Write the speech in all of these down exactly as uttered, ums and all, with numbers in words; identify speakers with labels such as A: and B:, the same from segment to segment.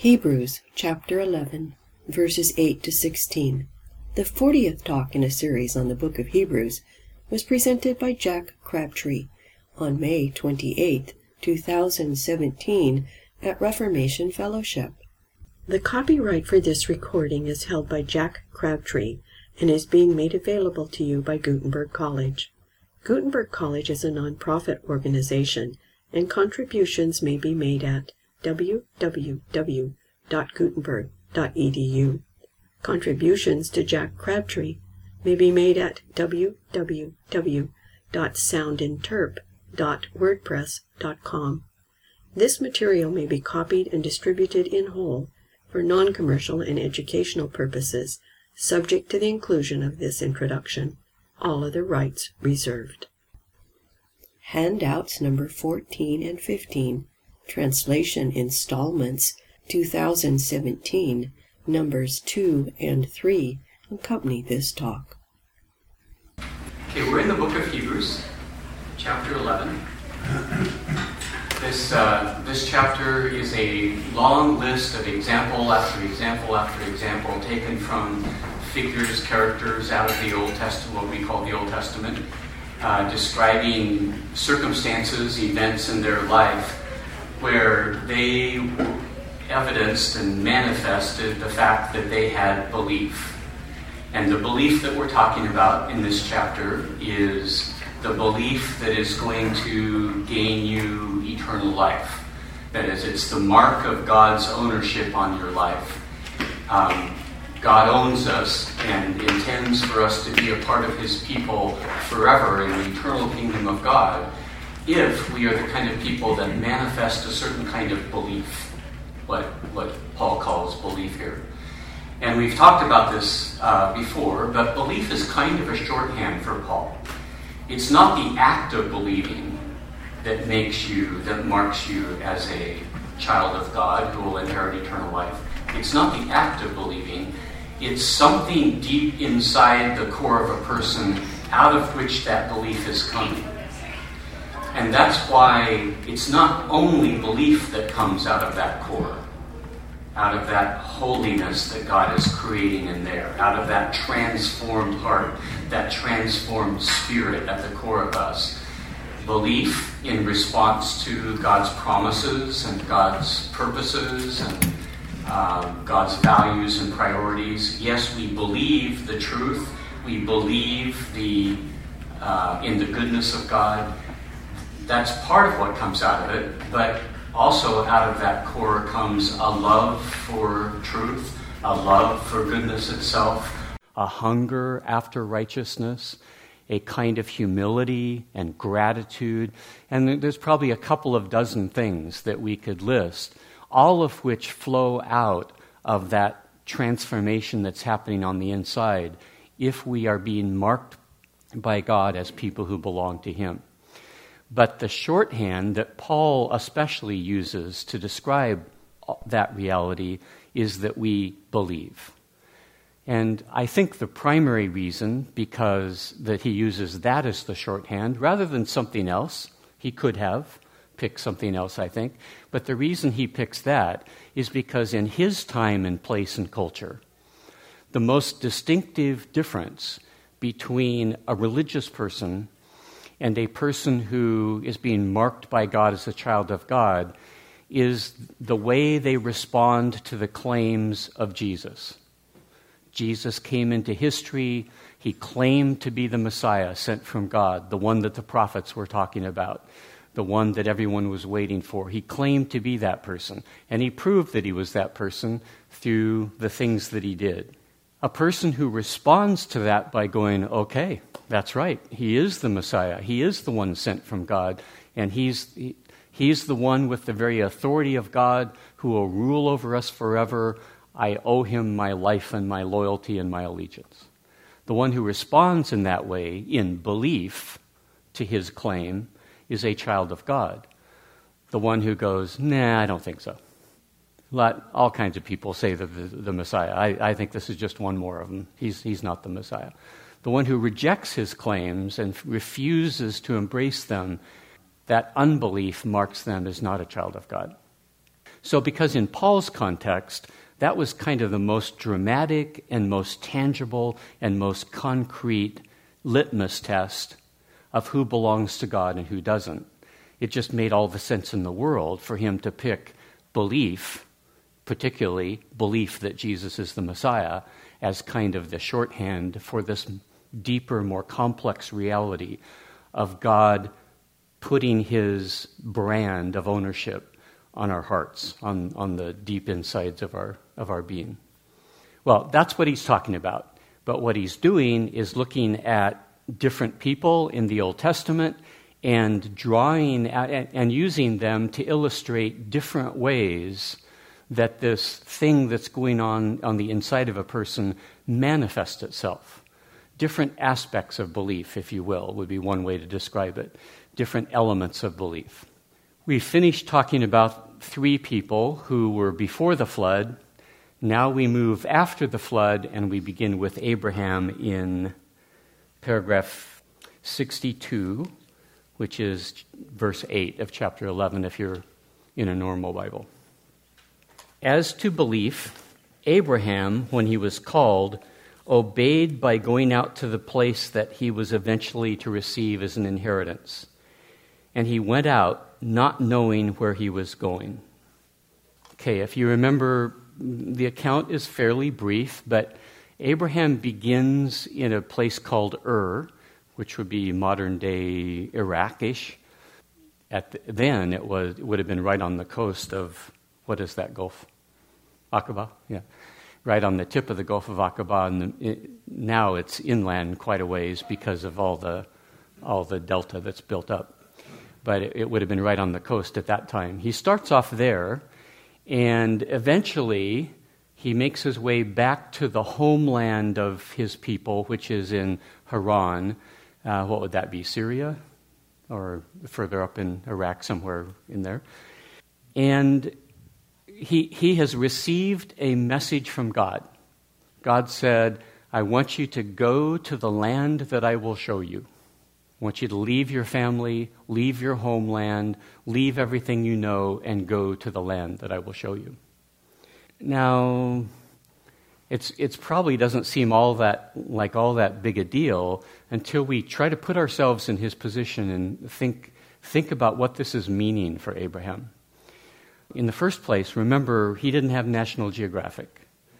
A: Hebrews chapter eleven, verses eight to sixteen. The fortieth talk in a series on the book of Hebrews was presented by Jack Crabtree on May twenty-eighth, two thousand seventeen at Reformation Fellowship. The copyright for this recording is held by Jack Crabtree and is being made available to you by Gutenberg College. Gutenberg College is a nonprofit organization, and contributions may be made at w w w dot gutenberg dot e d u. Contributions to Jack Crabtree may be made at w w w dot soundinterp dot wordpress dot com. This material may be copied and distributed in whole for non-commercial and educational purposes, subject to the inclusion of this introduction. All other rights reserved. Handouts number fourteen and fifteen, Translation Installments, two thousand seventeen, numbers two and three, accompany this talk.
B: Okay, we're in the book of Hebrews, chapter eleven. This, uh, this chapter is a long list of example after example after example taken from figures, characters out of the Old Testament, what we call the Old Testament, uh, describing circumstances, events in their life where they evidenced and manifested the fact that they had belief. And the belief that we're talking about in this chapter is the belief that is going to gain you eternal life. That is, it's the mark of God's ownership on your life. Um, God owns us and intends for us to be a part of His people forever in the eternal kingdom of God if we are the kind of people that manifest a certain kind of belief, what, what Paul calls belief here. And we've talked about this uh, before, but belief is kind of a shorthand for Paul. It's not the act of believing that makes you, that marks you as a child of God who will inherit eternal life. It's not the act of believing. It's something deep inside the core of a person out of which that belief is coming. And that's why it's not only belief that comes out of that core, out of that holiness that God is creating in there, out of that transformed heart, that transformed spirit at the core of us. Belief in response to God's promises and God's purposes and uh, God's values and priorities. Yes, we believe the truth. We believe the uh, in the goodness of God. That's part of what comes out of it, but also out of that core comes a love for truth, a love for goodness itself, a hunger after righteousness, a kind of humility and gratitude. And there's probably a couple of dozen things that we could list, all of which flow out of that transformation that's happening on the inside if we are being marked by God as people who belong to Him. But the shorthand that Paul especially uses to describe that reality is that we believe. And I think the primary reason, because that he uses that as the shorthand, rather than something else, he could have picked something else, I think, but the reason he picks that is because in his time and place and culture, the most distinctive difference between a religious person and a person who is being marked by God as a child of God is the way they respond to the claims of Jesus. Jesus came into history. He claimed to be the Messiah sent from God, the one that the prophets were talking about, the one that everyone was waiting for. He claimed to be that person, and he proved that he was that person through the things that he did. A person who responds to that by going, okay, that's right, he is the Messiah, he is the one sent from God, and he's he, he's the one with the very authority of God who will rule over us forever. I owe him my life and my loyalty and my allegiance. The one who responds in that way, in belief to his claim, is a child of God. The one who goes, nah, I don't think so. Lot, all kinds of people say the, the, the Messiah. I, I think this is just one more of them. He's, he's not the Messiah. The one who rejects his claims and refuses to embrace them, that unbelief marks them as not a child of God. So because in Paul's context, that was kind of the most dramatic and most tangible and most concrete litmus test of who belongs to God and who doesn't. It just made all the sense in the world for him to pick belief, particularly belief that Jesus is the Messiah, as kind of the shorthand for this deeper, more complex reality of God putting his brand of ownership on our hearts, on, on the deep insides of our of our being. Well, that's what he's talking about. But what he's doing is looking at different people in the Old Testament and drawing at, and using them to illustrate different ways that this thing that's going on on the inside of a person manifests itself. Different aspects of belief, if you will, would be one way to describe it. Different elements of belief. We finished talking about three people who were before the flood. Now we move after the flood, and we begin with Abraham in paragraph sixty-two, which is verse eight of chapter eleven, if you're in a normal Bible. As to belief, Abraham, when he was called, obeyed by going out to the place that he was eventually to receive as an inheritance. And he went out not knowing where he was going. Okay, if you remember, the account is fairly brief, but Abraham begins in a place called Ur, which would be modern-day Iraq-ish. At the, then, it was it would have been right on the coast of, what is that Gulf? Aqaba? Yeah. Right on the tip of the Gulf of Aqaba, and the, it, now it's inland quite a ways because of all the all the delta that's built up. But it, it would have been right on the coast at that time. He starts off there, and eventually he makes his way back to the homeland of his people, which is in Haran. Uh, what would that be, Syria? Or further up in Iraq, somewhere in there. And he he has received a message from God. God said, I want you to go to the land that I will show you. I want you to leave your family, leave your homeland, leave everything you know, and go to the land that I will show you. Now, it's it's probably doesn't seem all that like all that big a deal until we try to put ourselves in his position and think think about what this is meaning for Abraham. In the first place, remember, he didn't have National Geographic.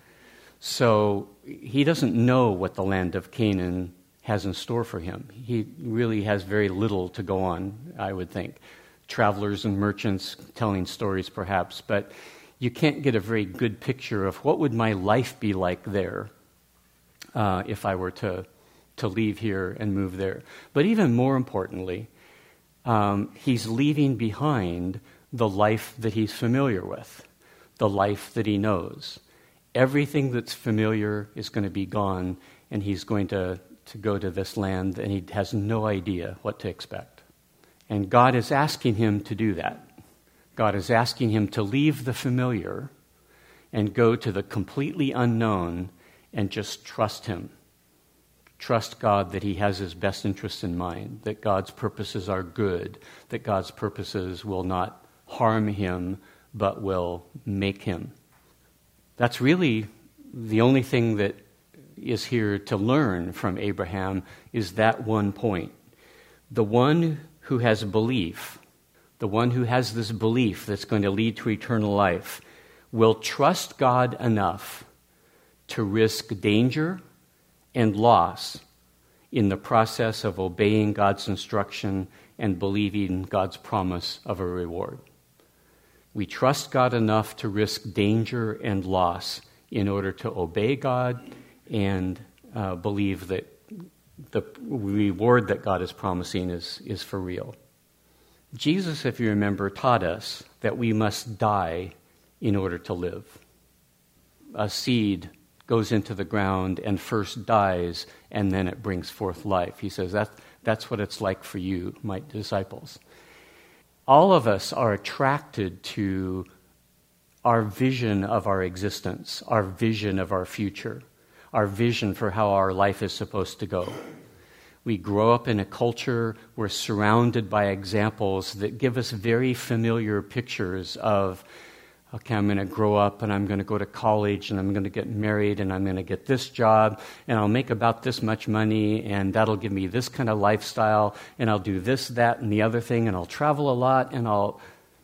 B: So he doesn't know what the land of Canaan has in store for him. He really has very little to go on, I would think. Travelers and merchants telling stories, perhaps, but you can't get a very good picture of what would my life be like there uh, if I were to, to leave here and move there. But even more importantly, um, he's leaving behind the life that he's familiar with, the life that he knows. Everything that's familiar is going to be gone, and he's going to, to go to this land, and he has no idea what to expect. And God is asking him to do that. God is asking him to leave the familiar and go to the completely unknown and just trust him. Trust God that he has his best interests in mind, that God's purposes are good, that God's purposes will not harm him, but will make him. That's really the only thing that is here to learn from Abraham is that one point. The one who has belief, the one who has this belief that's going to lead to eternal life, will trust God enough to risk danger and loss in the process of obeying God's instruction and believing God's promise of a reward. We trust God enough to risk danger and loss in order to obey God and uh, believe that the reward that God is promising is, is for real. Jesus, if you remember, taught us that we must die in order to live. A seed goes into the ground and first dies, and then it brings forth life. He says that, that's what it's like for you, my disciples. All of us are attracted to our vision of our existence, our vision of our future, our vision for how our life is supposed to go. We grow up in a culture, we're surrounded by examples that give us very familiar pictures of
C: Okay, I'm going to grow up and I'm going to go to college and I'm going to get married and I'm going to get this job and I'll make about this much money and that'll give me this kind of lifestyle and I'll do this, that, and the other thing and I'll travel a lot and I'll...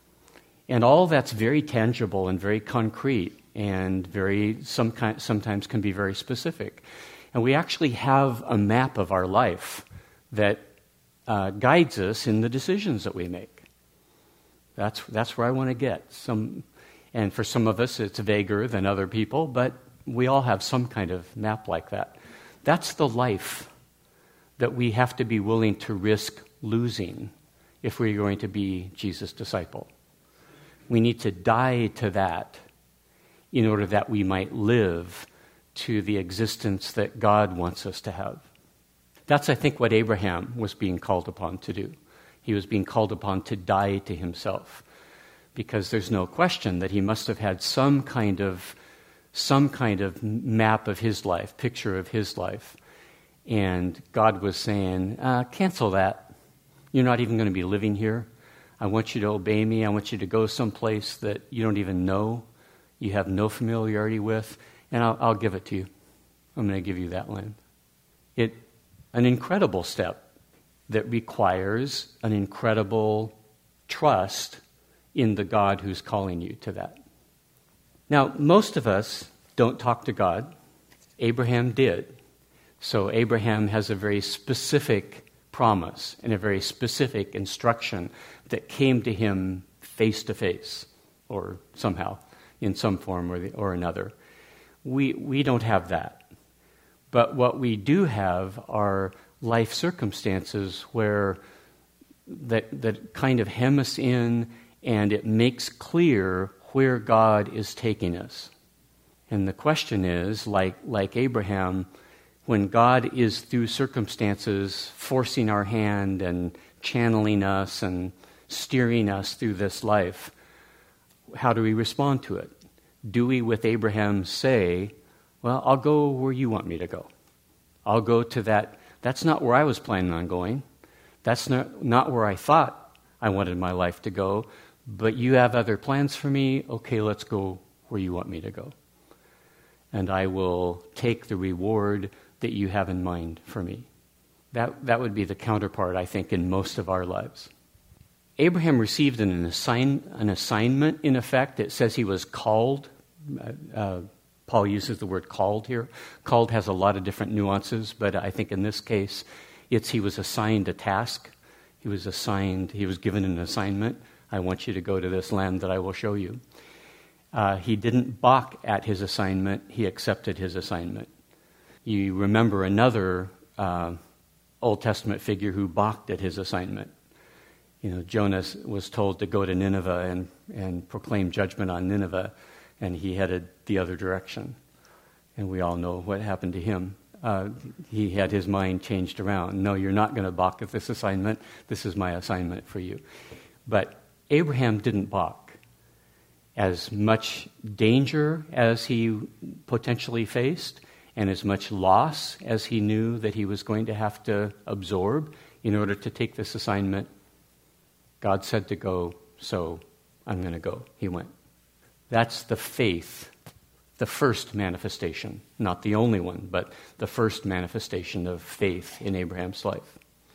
C: And all that's very tangible and very concrete and very some kind, sometimes can be very specific. And we actually have a map of our life that uh, guides us in the decisions that we make. That's that's where I want to get. Some, and for some of us, it's vaguer than other people, but we all have some kind of map like that. That's the life that we have to be willing to risk losing if we're going to be Jesus' disciple. We need to die to that in order that we might live to the existence that God wants us to have. That's, I think, what Abraham was being called upon to do. He was being called upon to die to himself, because there's no question that he must have had some kind of some kind of map of his life, picture of his life. And God was saying, uh, cancel that. You're not even going to be living here. I want you to obey me. I want you to go someplace that you don't even know, you have no familiarity with, and I'll, I'll give it to you. I'm going to give you that land. It, an incredible step that requires an incredible trust in the God who's calling you to that. Now, most of us don't talk to God. Abraham did. So Abraham has a very specific promise and a very specific instruction that came to him face to face, or somehow, in some form or, the, or another. We we don't have that. But what we do have are life circumstances where that that kind of hem us in, and it makes clear where God is taking us. And the question is, like like Abraham, when God is through circumstances forcing our hand and channeling us and steering us through this life, how do we respond to it? Do we, with Abraham, say, well, I'll go where you want me to go. I'll go to that. That's not where I was planning on going. That's not, not where I thought I wanted my life to go. But you have other plans for me. Okay, let's go where you want me to go. And I will take the reward that you have in mind for me. That that would be the counterpart, I think, in most of our lives. Abraham received an, assign, an assignment, in effect. It says he was called. Uh, Paul uses the word called here. Called has a lot of different nuances, but I think in this case, it's he was assigned a task. He was assigned, he was given an assignment. I want you to go to this land that I will show you. Uh, he didn't balk at his assignment. He accepted his assignment. You remember another uh, Old Testament figure who balked at his assignment. You know, Jonah was told to go to Nineveh and, and proclaim judgment on Nineveh, and he headed the other direction. And we all know what happened to him. Uh, he had his mind changed around. No, you're not going to balk at this assignment. This is my assignment for you. But Abraham didn't balk. As much danger as he potentially faced, and as much loss as he knew that he was going to have to absorb in order to take this assignment, God said to go, so I'm going to go. He went. That's the faith, the first manifestation, not the only one, but the first manifestation of faith in Abraham's life.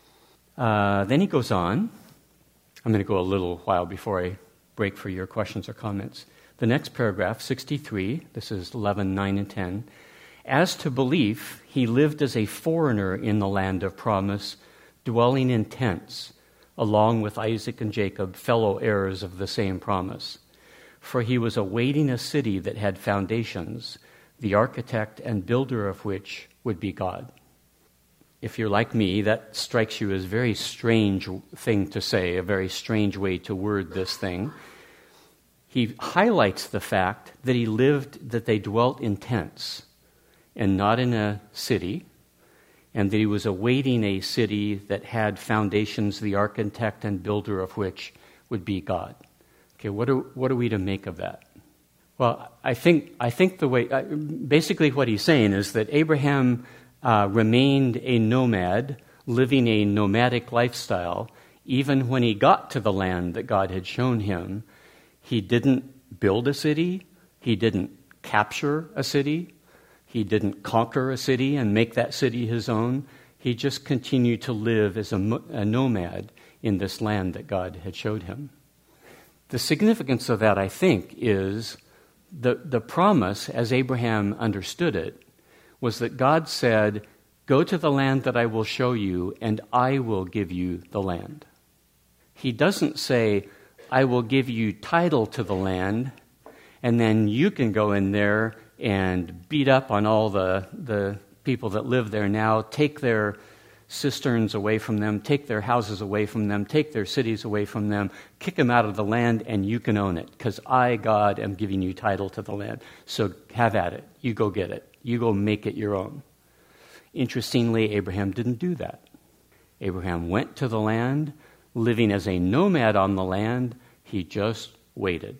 C: Uh, then he goes on. I'm going to go a little while before I break for your questions or comments. The next paragraph, sixty-three, this is eleven, nine, and ten. As to belief, he lived as a foreigner in the land of promise, dwelling in tents, along with Isaac and Jacob, fellow heirs of the same promise. For he was awaiting a city that had foundations, the architect and builder of which would be God. If you're like me, that strikes you as a very strange thing to say, a very strange way to word this thing. He highlights the fact that he lived, that they dwelt in tents and not in a city, and that he was awaiting a city that had foundations, the architect and builder of which would be God. Okay, what are, what are we to make of that? Well, I think I think the way, uh, basically what he's saying is that Abraham uh, remained a nomad, living a nomadic lifestyle. Even when he got to the land that God had shown him, he didn't build a city. He didn't capture a city. He didn't conquer a city and make that city his own. He just continued to live as a, a nomad in this land that God had showed him. The significance of that, I think, is the, the promise, as Abraham understood it, was that God said, "Go to the land that I will show you, and I will give you the land." He doesn't say, "I will give you title to the land, and then you can go in there and beat up on all the, the people that live there now, take their cisterns away from them, take their houses away from them, take their cities away from them, kick them out of the land, and you can own it, because I, God, am giving you title to the land. So have at it. You go get it. You go make it your own." Interestingly, Abraham didn't do that. Abraham went to the land, living as a nomad on the land. He just waited.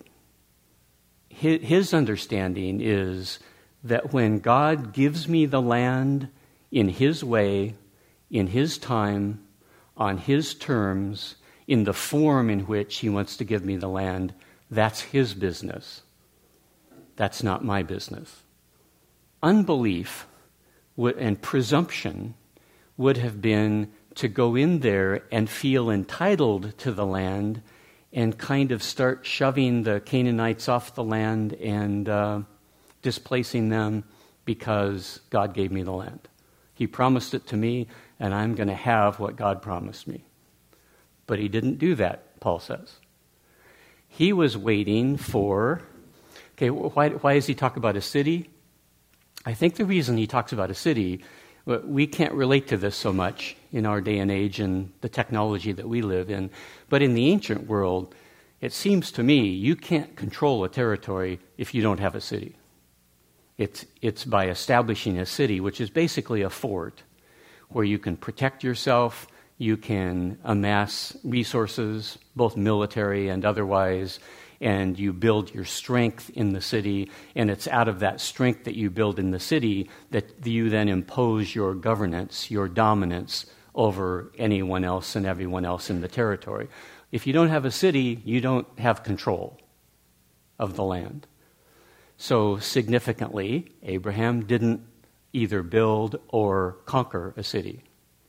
C: His understanding is that when God gives me the land in His way, in His time, on His terms, in the form in which He wants to give me the land, that's His business. That's not my business. Unbelief and presumption would have been to go in there and feel entitled to the land and kind of start shoving the Canaanites off the land and uh, displacing them because God gave me the land. He promised it to me, and I'm going to have what God promised me. But He didn't do that, Paul says. He was waiting for... Okay, why, why does he talk about a city? I think the reason he talks about a city, we can't relate to this so much in our day and age and the technology that we live in. But in the ancient world, it seems to me you can't control a territory if you don't have a city. It's, it's by establishing a city, which is basically a fort, where you can protect yourself, you can amass resources, both military and otherwise, and you build your strength in the city, and it's out of that strength that you build in the city that you then impose your governance, your dominance over anyone else and everyone else in the territory. If you don't have a city, you don't have control of the land. So significantly, Abraham didn't either build or conquer a city.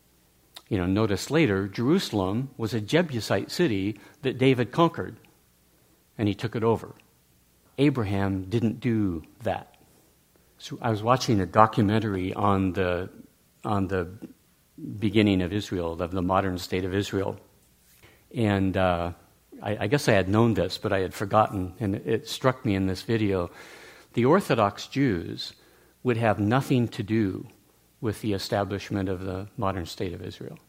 C: You know, notice later, Jerusalem was a Jebusite city that David conquered, and he took it over. Abraham didn't do that. So I was watching a documentary on the on the beginning of Israel, of the modern state of Israel, and uh, I, I guess I had known this, but I had forgotten, and it struck me in this video. The Orthodox Jews would have nothing to do with the establishment of the modern state of Israel.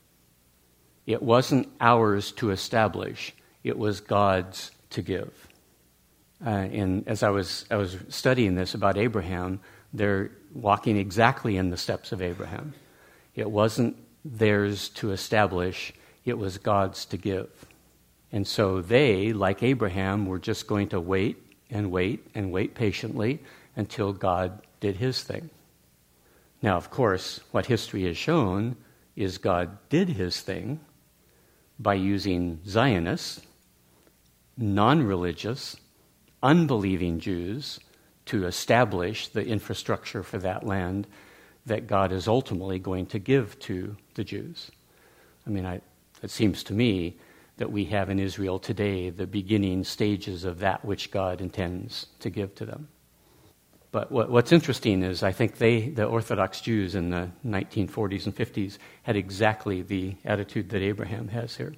C: It wasn't ours to establish; it was God's to give. Uh, and as I was I was studying this about Abraham, they're walking exactly in the steps of Abraham. It wasn't theirs to establish, it was God's to give. And so they, like Abraham, were just going to wait and wait and wait patiently until God did His thing. Now, of course, what history has shown is God did His thing by using Zionists, non-religious, unbelieving Jews to establish the infrastructure for that land that God is ultimately going to give to the Jews. I mean, I, it seems to me that we have in Israel today the beginning stages of that which God intends to give to them. But what, what's interesting is I think they, the Orthodox Jews in the nineteen forties and fifties, had exactly the attitude that Abraham has here.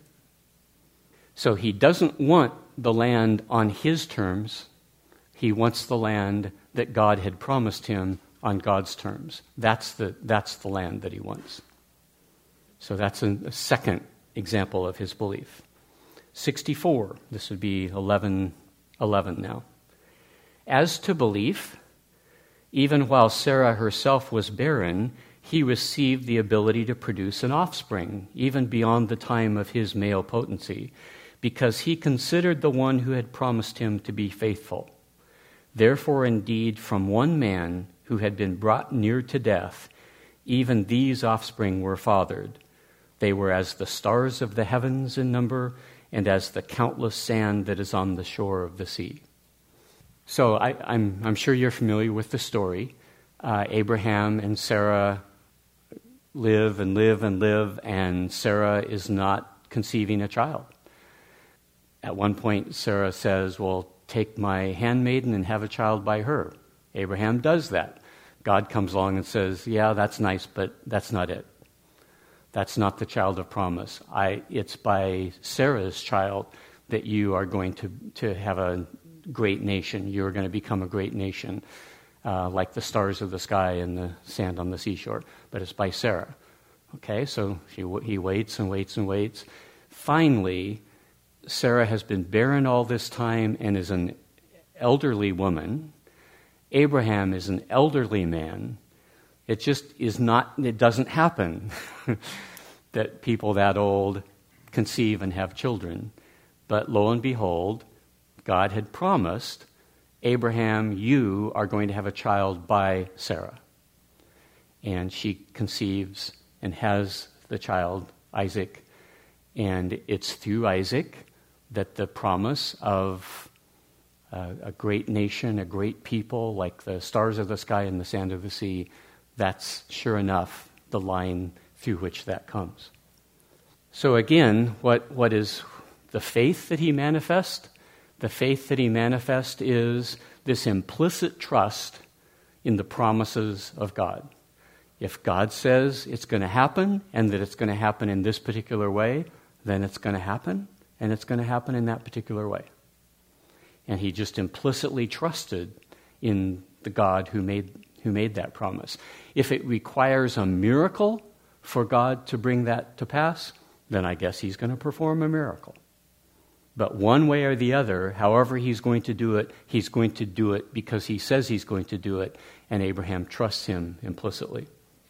C: So he doesn't want the land on his terms. He wants the land that God had promised him on God's terms. That's the, that's the land that he wants. So that's a, a second example of his belief. sixty-four, this would be eleven eleven now. As to belief, even while Sarah herself was barren, he received the ability to produce an offspring, even beyond the time of his male potency, because he considered the one who had promised him to be faithful. Therefore, indeed, from one man who had been brought near to death, even these offspring were fathered. They were as the stars of the heavens in number, and as the countless sand that is on the shore of the sea. So I, I'm, I'm sure you're familiar with the story. Uh, Abraham and Sarah live and live and live, and Sarah is not conceiving a child. At one point, Sarah says, well, take my handmaiden and have a child by her. Abraham does that. God comes along and says, yeah, that's nice, but that's not it. That's not the child of promise. I, it's by Sarah's child that you are going to, to have a great nation. You're going to become a great nation, uh, like the stars of the sky and the sand on the seashore. But it's by Sarah. Okay, so he, he waits and waits and waits. Finally, Sarah has been barren all this time and is an elderly woman. Abraham is an elderly man. It just is not, it doesn't happen that people that old conceive and have children. But lo and behold, God had promised, Abraham, you are going to have a child by Sarah. And she conceives and has the child, Isaac. And it's through Isaac that the promise of uh, a great nation, a great people, like the stars of the sky and the sand of the sea, that's sure enough the line through which that comes. So again, what what is the faith that he manifests? The faith that he manifests is this implicit trust in the promises of God. If God says it's going to happen and that it's going to happen in this particular way, then it's going to happen, and it's going to happen in that particular way. And he just implicitly trusted in the God who made who made that promise. If it requires a miracle for God to bring that to pass, then I guess he's going to perform a miracle. But one way or the other, however he's going to do it, he's going to do it because he says he's going to do it, and Abraham trusts him implicitly.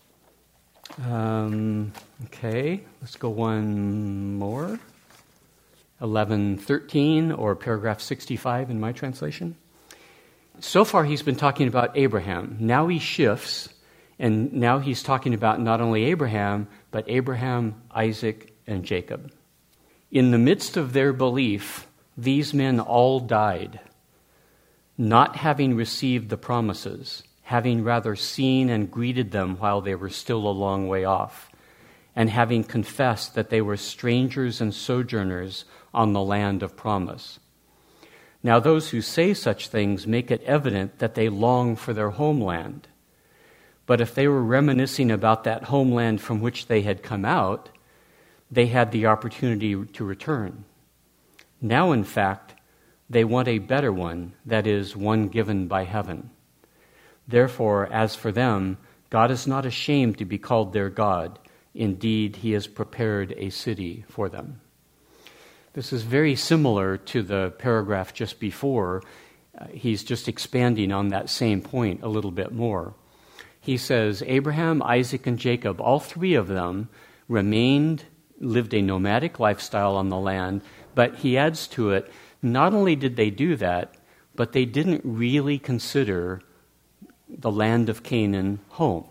C: Um, okay, let's go one more. eleven thirteen, or paragraph sixty-five in my translation. So far he's been talking about Abraham. Now he shifts, and now he's talking about not only Abraham, but Abraham, Isaac, and Jacob. In the midst of their belief, these men all died, not having received the promises, having rather seen and greeted them while they were still a long way off, and having confessed that they were strangers and sojourners on the land of promise. Now those who say such things make it evident that they long for their homeland. But if they were reminiscing about that homeland from which they had come out, they had the opportunity to return. Now, in fact, they want a better one, that is, one given by heaven. Therefore, as for them, God is not ashamed to be called their God. Indeed, he has prepared a city for them. This is very similar to the paragraph just before. Uh, he's just expanding on that same point a little bit more. He says, Abraham, Isaac, and Jacob, all three of them remained, lived a nomadic lifestyle on the land, but he adds to it, not only did they do that, but they didn't really consider the land of Canaan home.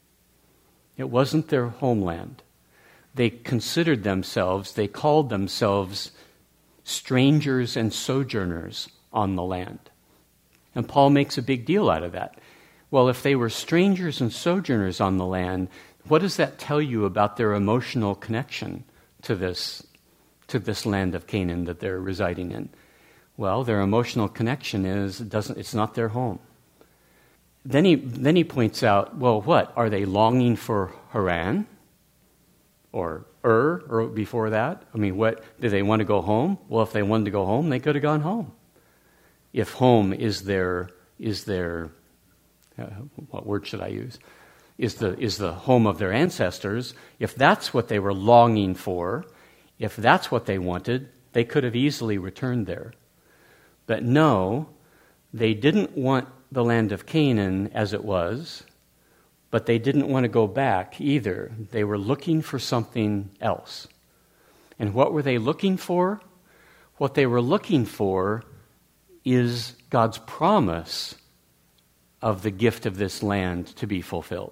C: It wasn't their homeland. They considered themselves, they called themselves strangers and sojourners on the land. And Paul makes a big deal out of that. Well, if they were strangers and sojourners on the land, what does that tell you about their emotional connection to this, to this land of Canaan that they're residing in? Well, their emotional connection is it doesn't it's not their home. Then he then he points out, well, what? Are they longing for Haran? Or Ur, or before that? I mean, what, do they want to go home? Well, if they wanted to go home, they could have gone home. If home is their, is their, uh, what word should I use? Is the, is the home of their ancestors, if that's what they were longing for, if that's what they wanted, they could have easily returned there. But no, they didn't want the land of Canaan as it was, but they didn't want to go back either. They were looking for something else. And what were they looking for? What they were looking for is God's promise of the gift of this land to be fulfilled.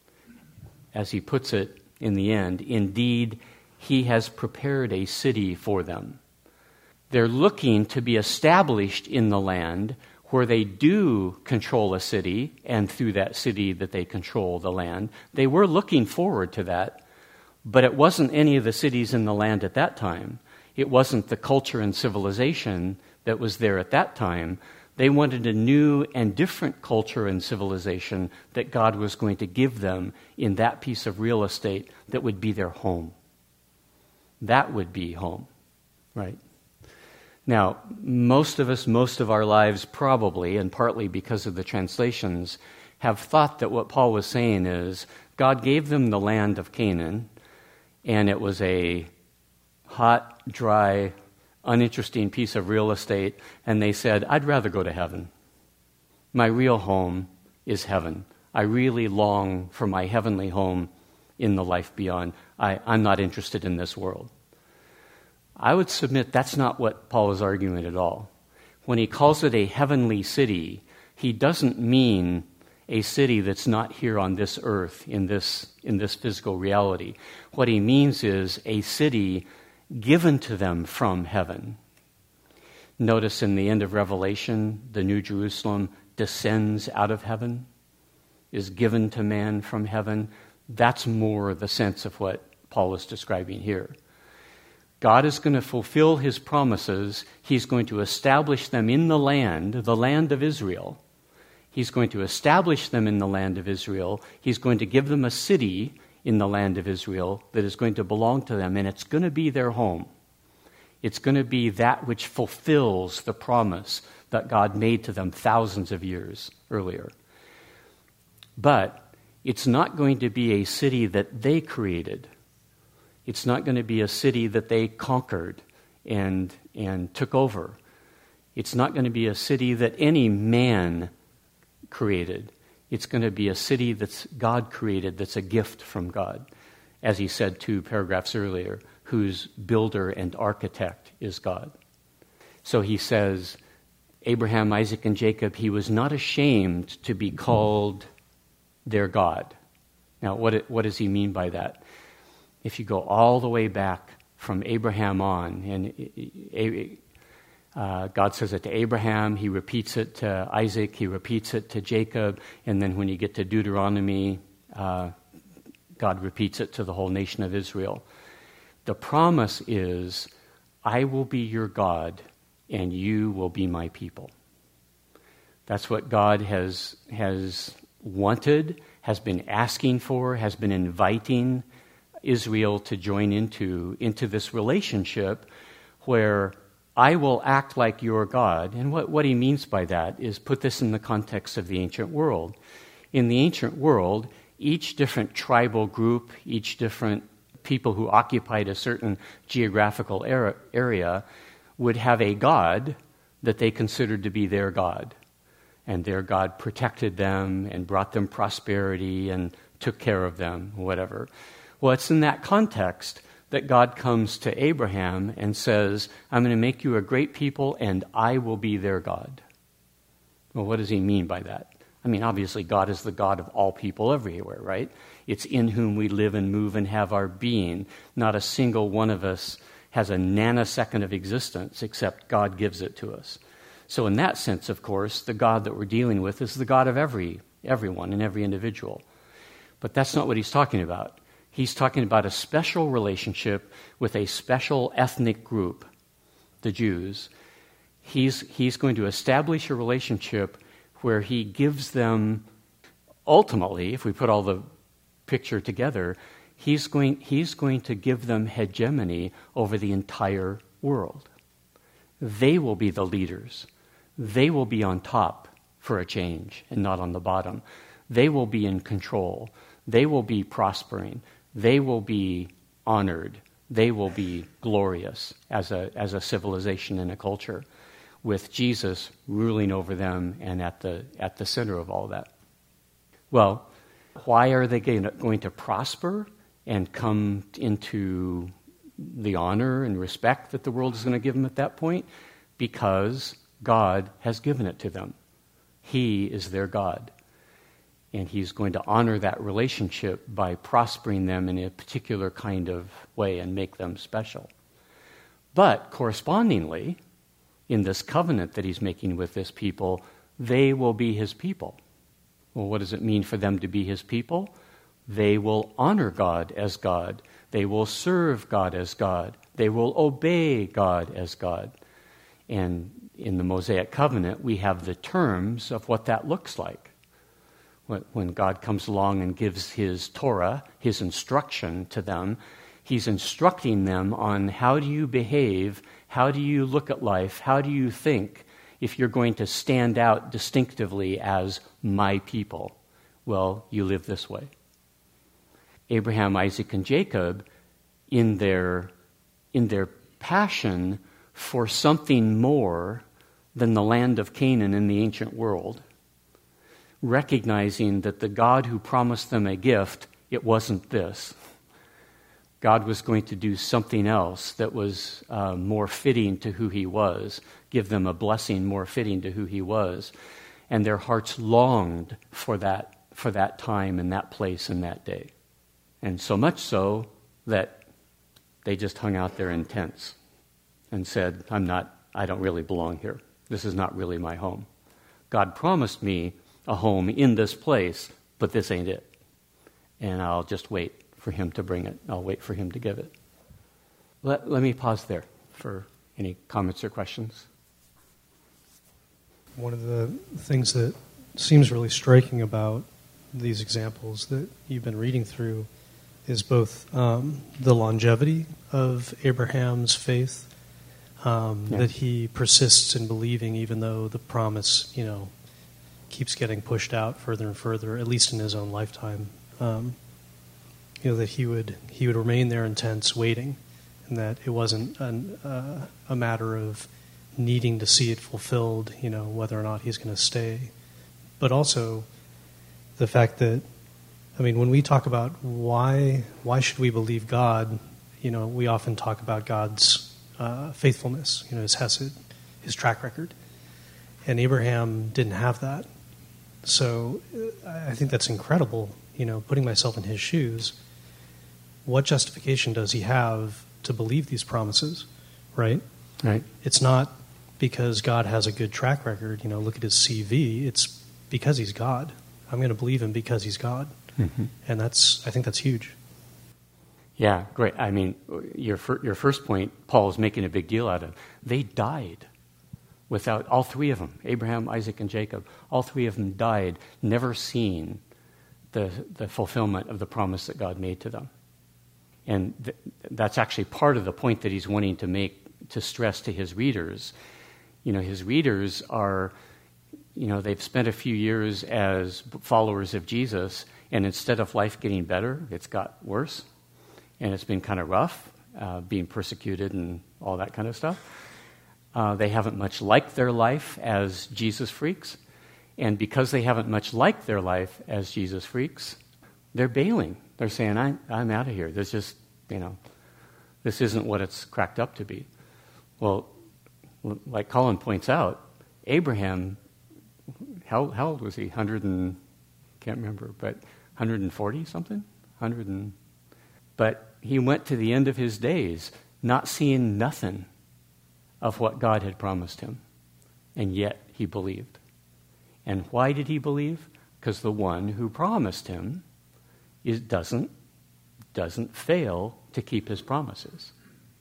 C: As he puts it in the end, indeed, he has prepared a city for them. They're looking to be established in the land where they do control a city, and through that city that they control the land. They were looking forward to that, but it wasn't any of the cities in the land at that time. It wasn't the culture and civilization that was there at that time. They wanted a new and different culture and civilization that God was going to give them in that piece of real estate that would be their home. That would be home, right? Now, most of us, most of our lives probably, and partly because of the translations, have thought that what Paul was saying is God gave them the land of Canaan, and it was a hot, dry, uninteresting piece of real estate, and they said, I'd rather go to heaven. My real home is heaven. I really long for my heavenly home in the life beyond. I, I'm not interested in this world. I would submit that's not what Paul is arguing at all. When he calls it a heavenly city, he doesn't mean a city that's not here on this earth, in this, in this physical reality. What he means is a city given to them from heaven. Notice in the end of Revelation, the New Jerusalem descends out of heaven, is given to man from heaven. That's more the sense of what Paul is describing here. God is going to fulfill his promises. He's going to establish them in the land, the land of Israel. He's going to establish them in the land of Israel. He's going to give them a city in the land of Israel that is going to belong to them, and it's going to be their home. It's going to be that which fulfills the promise that God made to them thousands of years earlier. But it's not going to be a city that they created. It's not going to be a city that they conquered and, and took over. It's not going to be a city that any man created. It's going to be a city that's God created, that's a gift from God, as he said two paragraphs earlier, whose builder and architect is God. So he says, Abraham, Isaac, and Jacob, he was not ashamed to be called their God. Now, what, what does he mean by that? If you go all the way back from Abraham on, and uh, God says it to Abraham, he repeats it to Isaac, he repeats it to Jacob, and then when you get to Deuteronomy, uh, God repeats it to the whole nation of Israel. The promise is, I will be your God, and you will be my people. That's what God has, has wanted, has been asking for, has been inviting Israel to join into, into this relationship where I will act like your God. And what, what he means by that is put this in the context of the ancient world. In the ancient world, each different tribal group, each different people who occupied a certain geographical era, area would have a God that they considered to be their God. And their God protected them and brought them prosperity and took care of them, whatever. Well, it's in that context that God comes to Abraham and says, I'm going to make you a great people and I will be their God. Well, what does he mean by that? I mean, obviously, God is the God of all people everywhere, right? It's in whom we live and move and have our being. Not a single one of us has a nanosecond of existence except God gives it to us. So in that sense, of course, the God that we're dealing with is the God of every everyone and every individual. But that's not what he's talking about. He's talking about a special relationship with a special ethnic group, the Jews. He's, he's going to establish a relationship where he gives them, ultimately, if we put all the picture together, he's going, he's going to give them hegemony over the entire world. They will be the leaders. They will be on top for a change and not on the bottom. They will be in control. They will be prospering. They will be honored. They will be glorious as a as a civilization and a culture, with Jesus ruling over them and at the at the center of all that. Well, why are they going to prosper and come into the honor and respect that the world is going to give them at that point? Because God has given it to them. He is their God. And he's going to honor that relationship by prospering them in a particular kind of way and make them special. But correspondingly, in this covenant that he's making with this people, they will be his people. Well, what does it mean for them to be his people? They will honor God as God. They will serve God as God. They will obey God as God. And in the Mosaic covenant, we have the terms of what that looks like. When God comes along and gives his Torah, his instruction to them, he's instructing them on how do you behave, how do you look at life, how do you think if you're going to stand out distinctively as my people. Well, you live this way. Abraham, Isaac, and Jacob, in their, in their passion for something more than the land of Canaan in the ancient world, recognizing that the God who promised them a gift, it wasn't this. God was going to do something else that was uh, more fitting to who he was, give them a blessing more fitting to who he was. And their hearts longed for that, for that time and that place and that day. And so much so that they just hung out there in tents and said, I'm not, I don't really belong here. This is not really my home. God promised me a home in this place, but this ain't it. And I'll just wait for him to bring it. I'll wait for him to give it. Let, let me pause there for any comments or questions.
D: One of the things that seems really striking about these examples that you've been reading through is both um, the longevity of Abraham's faith, um, yeah. that he persists in believing even though the promise, you know, keeps getting pushed out further and further, at least in his own lifetime. Um, you know, that he would he would remain there in tents waiting, and that it wasn't an, uh, a matter of needing to see it fulfilled, you know, whether or not he's going to stay. But also the fact that, I mean, when we talk about why why should we believe God, you know, we often talk about God's uh, faithfulness, you know, his hesed, his track record. And Abraham didn't have that. So I think that's incredible, you know, putting myself in his shoes. What justification does he have to believe these promises, right?
C: Right.
D: It's not because God has a good track record, you know, look at his C V. It's because he's God. I'm going to believe him because he's God. Mm-hmm. And that's, I think that's huge.
C: Yeah, great. I mean, your fir- your first point, Paul is making a big deal out of. They died. Without all three of them, Abraham, Isaac, and Jacob, all three of them died, never seeing the, the fulfillment of the promise that God made to them. And th- that's actually part of the point that he's wanting to make, to stress to his readers. You know, his readers are, you know, they've spent a few years as followers of Jesus, and instead of life getting better, it's got worse. And it's been kind of rough, uh, being persecuted and all that kind of stuff. Uh, they haven't much liked their life as Jesus freaks. And because they haven't much liked their life as Jesus freaks, they're bailing. They're saying, I, I'm out of here. This just, you know, this isn't what it's cracked up to be. Well, like Colin points out, Abraham, how, how old was he? one hundred and, can't remember, but one hundred forty something? one hundred and, but he went to the end of his days not seeing nothing of what God had promised him. And yet he believed. And why did he believe? Because the one who promised him is, doesn't, doesn't fail to keep his promises.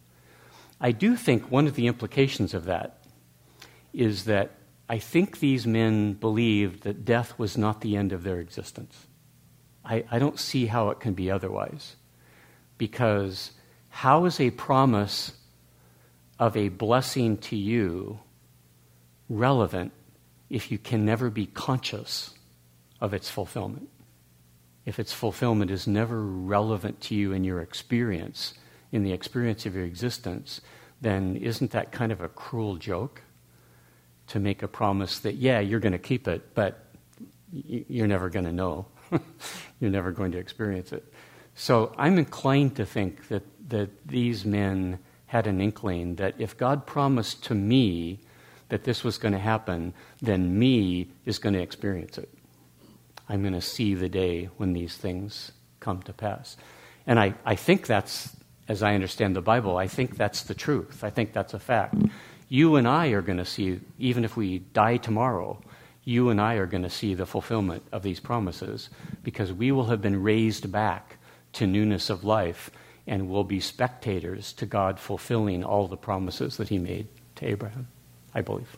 C: I do think one of the implications of that is that I think these men believed that death was not the end of their existence. I, I don't see how it can be otherwise. Because how is a promise of a blessing to you relevant if you can never be conscious of its fulfillment? If its fulfillment is never relevant to you in your experience, in the experience of your existence, then isn't that kind of a cruel joke to make a promise that, yeah, you're going to keep it, but you're never going to know. You're never going to experience it. So I'm inclined to think that, that these men had an inkling that if God promised to me that this was going to happen, then me is going to experience it. I'm going to see the day when these things come to pass. And I, I think that's, as I understand the Bible, I think that's the truth. I think that's a fact. You and I are going to see, even if we die tomorrow, you and I are going to see the fulfillment of these promises, because we will have been raised back to newness of life and will be spectators to God fulfilling all the promises that he made to Abraham, I believe.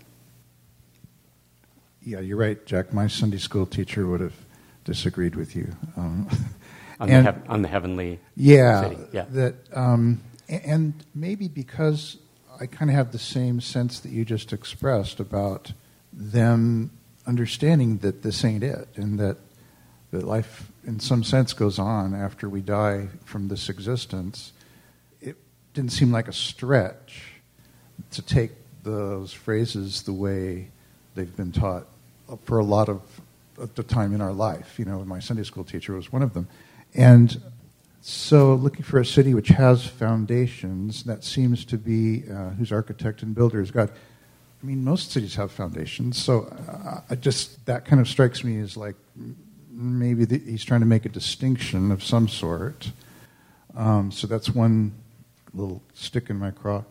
E: Yeah, you're right, Jack. My Sunday school teacher would have disagreed with you. Um,
C: on,
E: and,
C: the hev- on the heavenly
E: yeah,
C: city. Yeah,
E: that, um, and maybe because I kind of have the same sense that you just expressed about them understanding that this ain't it, and that, that life in some sense goes on after we die from this existence. It didn't seem like a stretch to take those phrases the way they've been taught for a lot of at the time in our life. You know, my Sunday school teacher was one of them. And so looking for a city which has foundations, that seems to be, uh, whose architect and builder is God. I mean, most cities have foundations, so uh, I just, that kind of strikes me as like maybe the, he's trying to make a distinction of some sort. Um, so that's one little stick in my craw.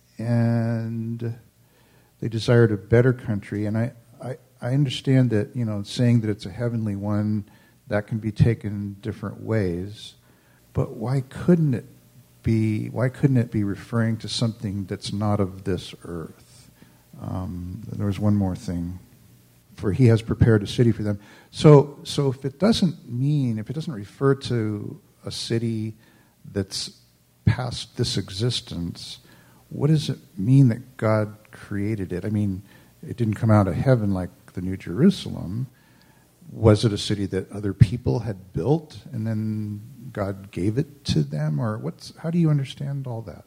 E: And they desired a better country, and I, I, I understand that, you know, saying that it's a heavenly one, that can be taken different ways, but why couldn't it be, why couldn't it be referring to something that's not of this earth? Um, there was one more thing, for he has prepared a city for them. So, so if it doesn't mean, if it doesn't refer to a city that's past this existence, what does it mean that God created it? I mean, it didn't come out of heaven like the New Jerusalem. Was it a city that other people had built and then God gave it to them? Or what's, how do you understand all that?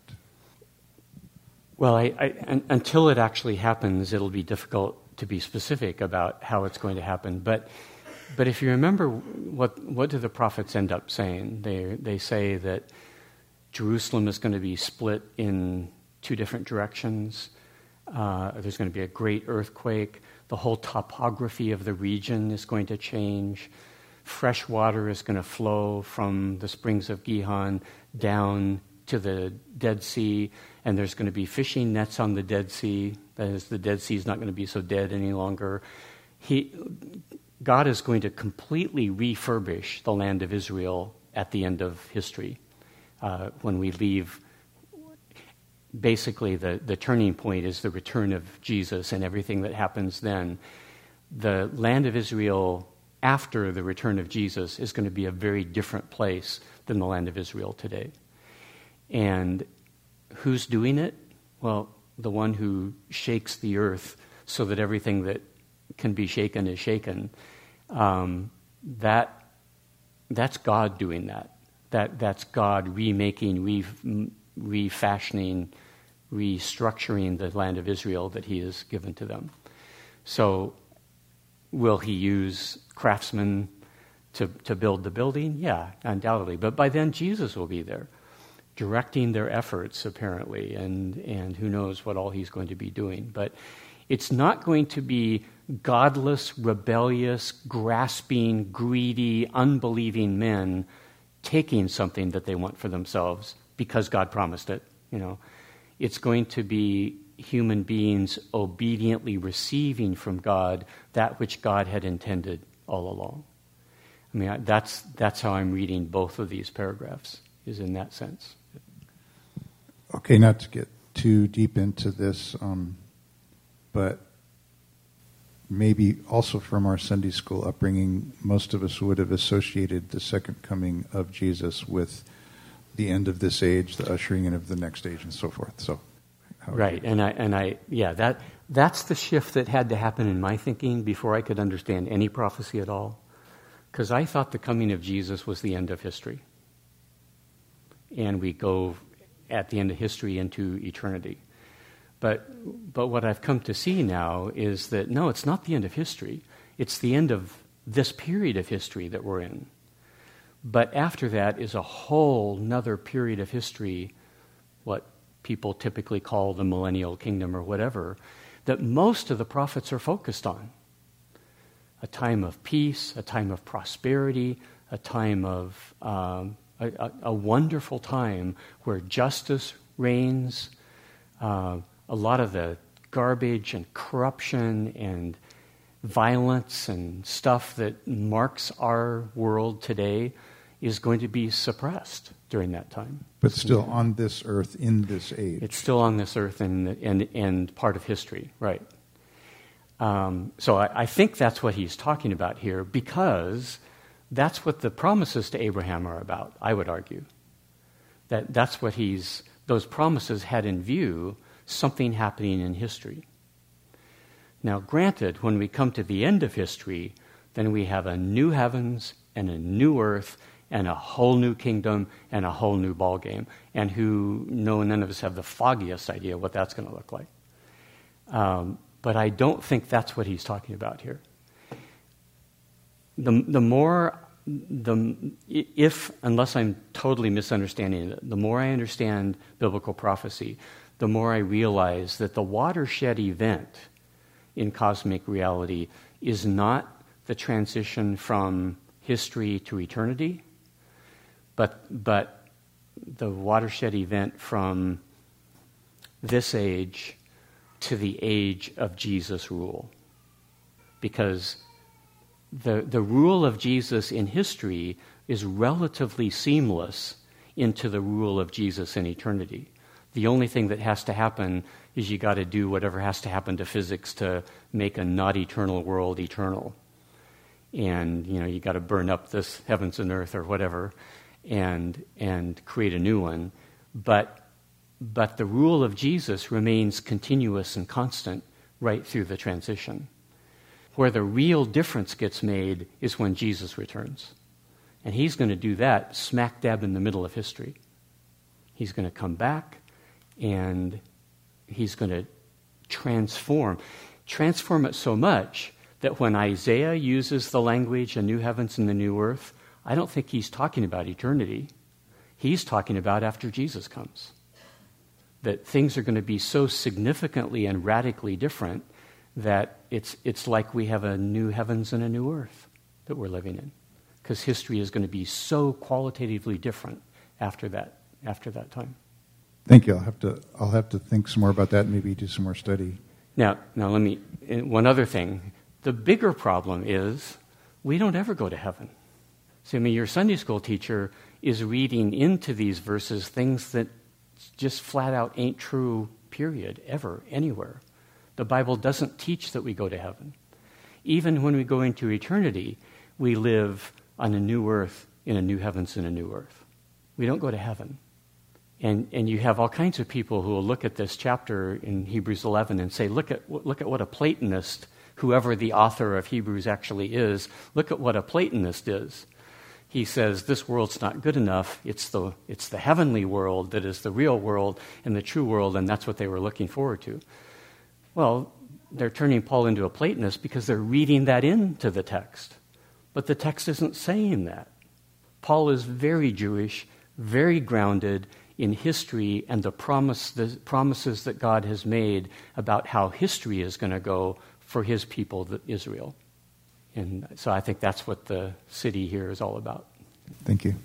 C: Well, I, I, un, until it actually happens, it'll be difficult to be specific about how it's going to happen. But but if you remember, what what do the prophets end up saying? They they say that Jerusalem is going to be split in two different directions. Uh, there's going to be a great earthquake. The whole topography of the region is going to change. Fresh water is going to flow from the springs of Gihon down to the Dead Sea, and there's going to be fishing nets on the Dead Sea. That is, the Dead Sea is not going to be so dead any longer. He, God is going to completely refurbish the land of Israel at the end of history. Uh, when we leave, basically the, the turning point is the return of Jesus and everything that happens then. The land of Israel after the return of Jesus is going to be a very different place than the land of Israel today. And who's doing it? Well, the one who shakes the earth so that everything that can be shaken is shaken. Um, that that's God doing that. That that's God remaking, re, refashioning, restructuring the land of Israel that He has given to them. So, will He use craftsmen to to build the building? Yeah, undoubtedly. But by then, Jesus will be there, directing their efforts, apparently, and, and who knows what all He's going to be doing. But it's not going to be godless, rebellious, grasping, greedy, unbelieving men taking something that they want for themselves because God promised it. You know, it's going to be human beings obediently receiving from God that which God had intended all along. I mean, that's that's how I'm reading both of these paragraphs, is in that sense.
E: Okay, not to get too deep into this, um, but maybe also from our Sunday school upbringing, most of us would have associated the second coming of Jesus with the end of this age, the ushering in of the next age, and so forth. So,
C: right, and I and I yeah, that that's the shift that had to happen in my thinking before I could understand any prophecy at all, because I thought the coming of Jesus was the end of history, and we go at the end of history into eternity. But but what I've come to see now is that, no, it's not the end of history. It's the end of this period of history that we're in. But after that is a whole nother period of history, what people typically call the millennial kingdom or whatever, that most of the prophets are focused on. A time of peace, a time of prosperity, a time of um, a, a, a wonderful time where justice reigns. Uh, a lot of the garbage and corruption and violence and stuff that marks our world today is going to be suppressed during that time.
E: But still on this earth in this age.
C: It's still on this earth and and, and part of history, right? Um, so I, I think that's what he's talking about here, because that's what the promises to Abraham are about, I would argue. That that's what he's, those promises had in view something happening in history. Now, granted, when we come to the end of history, then we have a new heavens and a new earth and a whole new kingdom and a whole new ballgame. And who, no, none of us have the foggiest idea what that's going to look like. Um, but I don't think that's what he's talking about here. The the more, the if, unless I'm totally misunderstanding it, the more I understand biblical prophecy, the more I realize that the watershed event in cosmic reality is not the transition from history to eternity, but but the watershed event from this age to the age of Jesus' rule. Because the the rule of Jesus in history is relatively seamless into the rule of Jesus in eternity. The only thing that has to happen is you got to do whatever has to happen to physics to make a not eternal world eternal. And, you know, you got to burn up this heavens and earth or whatever and and create a new one. But but the rule of Jesus remains continuous and constant right through the transition. Where the real difference gets made is when Jesus returns. And he's going to do that smack dab in the middle of history. He's going to come back and he's going to transform. Transform it so much that when Isaiah uses the language, a new heavens and the new earth, I don't think he's talking about eternity. He's talking about after Jesus comes. That things are going to be so significantly and radically different that it's it's like we have a new heavens and a new earth that we're living in. Because history is going to be so qualitatively different after that after that time.
E: Thank you. I'll have to I'll have to think some more about that and maybe do some more study.
C: Now, now let me, one other thing. The bigger problem is we don't ever go to heaven. So, I mean, your Sunday school teacher is reading into these verses things that just flat out ain't true, period, ever, anywhere. The Bible doesn't teach that we go to heaven. Even when we go into eternity, we live on a new earth, in a new heavens and a new earth. We don't go to heaven. And and you have all kinds of people who will look at this chapter in Hebrews eleven and say, look at look at what a Platonist, whoever the author of Hebrews actually is, look at what a Platonist is. He says this world's not good enough. It's the it's the heavenly world that is the real world and the true world, and that's what they were looking forward to. Well, they're turning Paul into a Platonist because they're reading that into the text. But the text isn't saying that. Paul is very Jewish, very grounded in history and the promise, the promises that God has made about how history is going to go for his people, the Israel. And so I think that's what the city here is all about.
E: Thank you.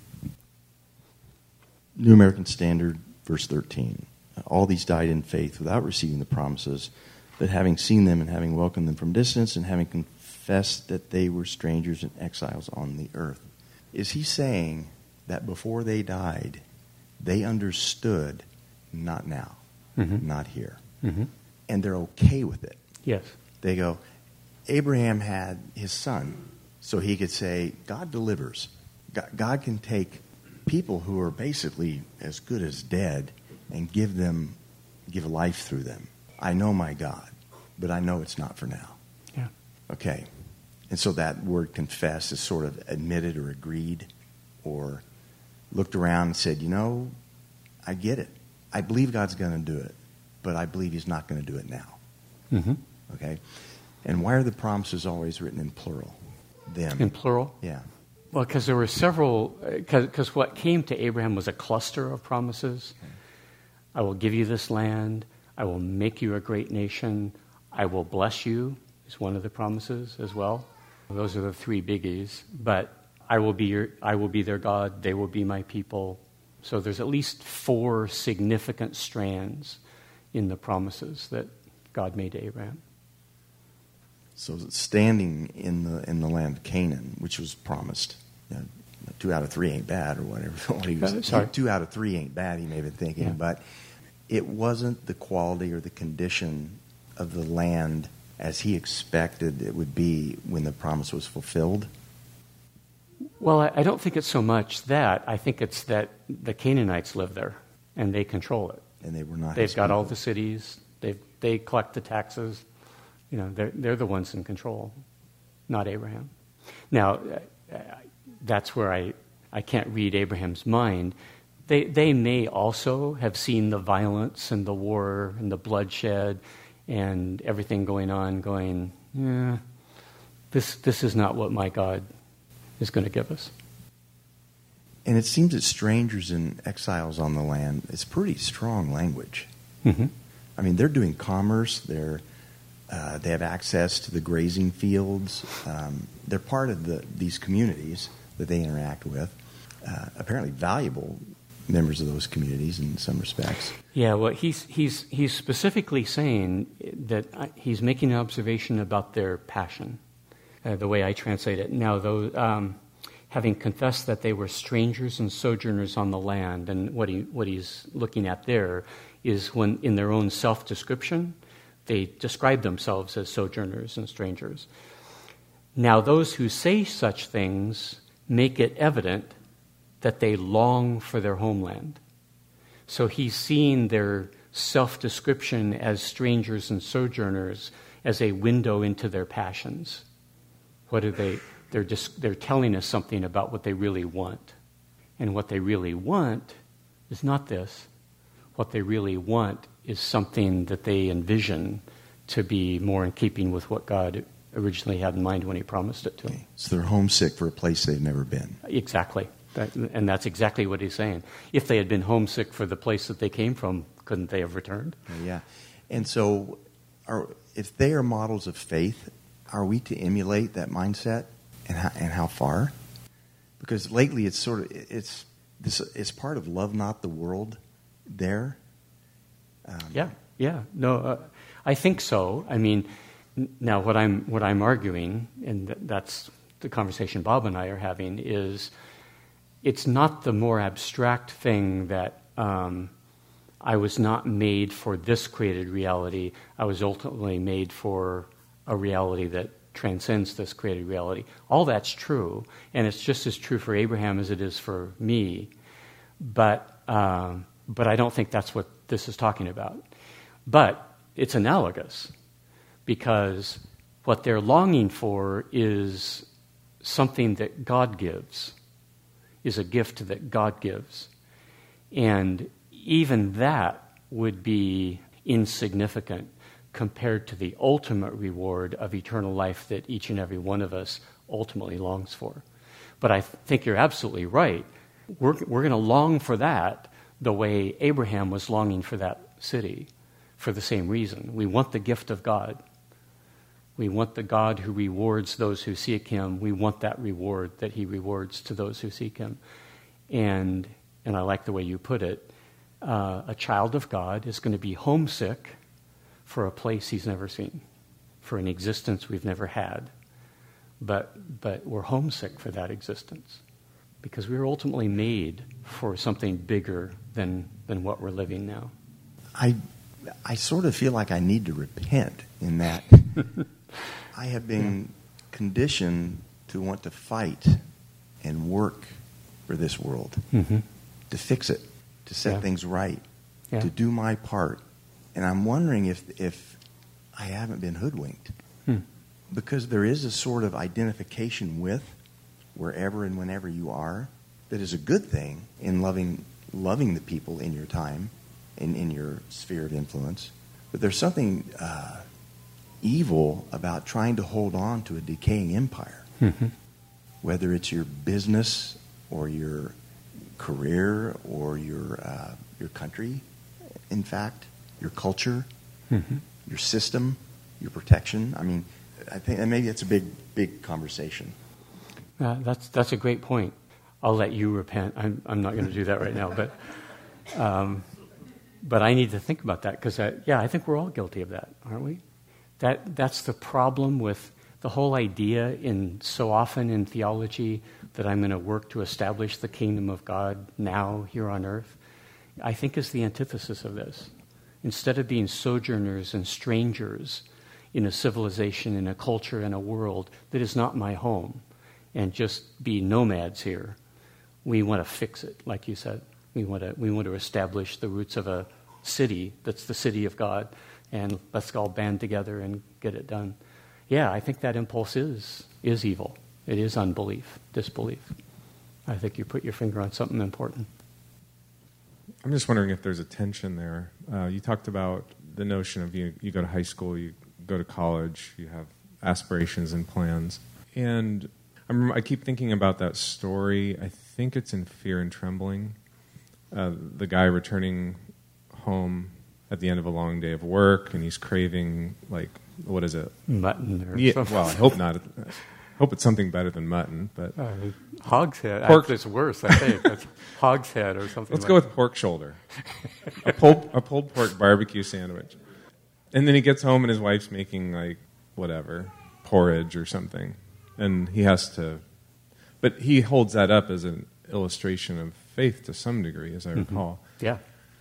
F: New American Standard, verse thirteen. All these died in faith without receiving the promises, but having seen them and having welcomed them from distance and having confessed that they were strangers and exiles on the earth. Is he saying that before they died, they understood, not now, mm-hmm. not here. Mm-hmm. And they're okay with it.
C: Yes.
F: They go, Abraham had his son, so he could say, God delivers. God, God can take people who are basically as good as dead and give them, give life through them. I know my God, but I know it's not for now.
C: Yeah.
F: Okay. And so that word confess is sort of admitted or agreed or looked around and said, you know, I get it. I believe God's going to do it, but I believe he's not going to do it now.
C: Mm-hmm.
F: Okay? And why are the promises always written in plural? Them.
C: In plural?
F: Yeah.
C: Well, because there were several, because what came to Abraham was a cluster of promises. Okay. I will give you this land. I will make you a great nation. I will bless you is one of the promises as well. Those are the three biggies. But I will be your, I will be their God. They will be my people. So there's at least four significant strands in the promises that God made to Abraham.
F: So standing in the in the land of Canaan, which was promised, you know, two out of three ain't bad, or whatever. What he was,
C: Uh, sorry.
F: Two out of three ain't bad, he may have been thinking,
C: Yeah.
F: but it wasn't the quality or the condition of the land as he expected it would be when the promise was fulfilled.
C: Well, I, I don't think it's so much that. I think it's that the Canaanites live there, and they control it.
F: And they were not.
C: They've
F: his
C: got all
F: people.
C: the cities. They they collect the taxes. You know, they're they're the ones in control, not Abraham. Now, uh, that's where I I can't read Abraham's mind. They they may also have seen the violence and the war and the bloodshed and everything going on. Going, yeah, this this is not what my God is going to give us.
F: And it seems that strangers and exiles on the land, it's pretty strong language.
C: Mm-hmm.
F: I mean, they're doing commerce. They're uh, they have access to the grazing fields. Um, they're part of the, these communities that they interact with. Uh, apparently, valuable members of those communities in some respects.
C: Yeah, well, he's he's he's specifically saying that I- he's making an observation about their passion, uh, the way I translate it. Now, though, um, having confessed that they were strangers and sojourners on the land, and what he what he's looking at there is when, in their own self-description, they describe themselves as sojourners and strangers. Now, those who say such things make it evident that they long for their homeland. So he's seeing their self-description as strangers and sojourners as a window into their passions. What are they? They're just they're telling us something about what they really want. And what they really want is not this. What they really want is something that they envision to be more in keeping with what God originally had in mind when he promised it to them.
F: Okay. So they're homesick for a place they've never been.
C: Exactly. That, and that's exactly what he's saying. If they had been homesick for the place that they came from, couldn't they have returned?
F: Yeah. And so are, if they are models of faith, are we to emulate that mindset, and how, and how far? Because lately it's sort of, it's this it's part of love not the world there. Um,
C: Yeah, yeah. No, uh, I think so. I mean, n- now what I'm what I'm arguing, and th- that's the conversation Bob and I are having, is it's not the more abstract thing that um, I was not made for this created reality. I was ultimately made for a reality that transcends this created reality. All that's true, and it's just as true for Abraham as it is for me. But um, but I don't think that's what this is talking about. But it's analogous, because what they're longing for is something that God gives, is a gift that God gives. And even that would be insignificant compared to the ultimate reward of eternal life that each and every one of us ultimately longs for. But I think you're absolutely right. We're, we're going to long for that the way Abraham was longing for that city, for the same reason. We want the gift of God. We want the God who rewards those who seek him. We want that reward that he rewards to those who seek him. And and I like the way you put it. Uh, a child of God is going to be homesick for a place he's never seen, for an existence we've never had. But but we're homesick for that existence because we were ultimately made for something bigger than than what we're living now.
F: I I sort of feel like I need to repent in that I have been conditioned to want to fight and work for this world,
C: Mm-hmm.
F: to fix it, to set
C: Yeah.
F: things right,
C: Yeah.
F: to do my part. And I'm wondering if if I haven't been hoodwinked.
C: Hmm.
F: Because there is a sort of identification with wherever and whenever you are that is a good thing in loving loving the people in your time, in, in your sphere of influence. But there's something uh, evil about trying to hold on to a decaying empire,
C: Mm-hmm.
F: whether it's your business or your career or your uh, your country, in fact, your culture,
C: Mm-hmm.
F: your system, your protection. I mean, I think and maybe it's a big, big conversation.
C: Uh, that's that's a great point. I'll let you repent. I'm I'm not going to do that right now, but um, but I need to think about that because yeah, I think we're all guilty of that, aren't we? That that's the problem with the whole idea in so often in theology that I'm going to work to establish the kingdom of God now here on earth, I think is the antithesis of this. Instead of being sojourners and strangers in a civilization, in a culture, in a world that is not my home, and just be nomads here, we want to fix it, like you said. We want to we want to establish the roots of a city that's the city of God, and let's all band together and get it done. Yeah, I think that impulse is is evil. It is unbelief, disbelief. I think you put your finger on something important.
G: I'm just wondering if there's a tension there. Uh, you talked about the notion of you, you go to high school, you go to college, you have aspirations and plans. And I'm, I keep thinking about that story. I think it's in Fear and Trembling. Uh, the guy returning home at the end of a long day of work, and he's craving, like, what is it?
C: Mutton or
G: yeah,
C: something.
G: Well, I hope not. I hope it's something better than mutton. But
C: uh, hog's head.
G: Pork.
C: It's worse, I think. It's hog's head or something.
G: Let's
C: like
G: go with pork shoulder. a, pulled, a pulled pork barbecue sandwich. And then he gets home and his wife's making, like, whatever, porridge or something. And he has to... But he holds that up as an illustration of faith to some degree, as I
C: Mm-hmm.
G: recall.
C: Yeah.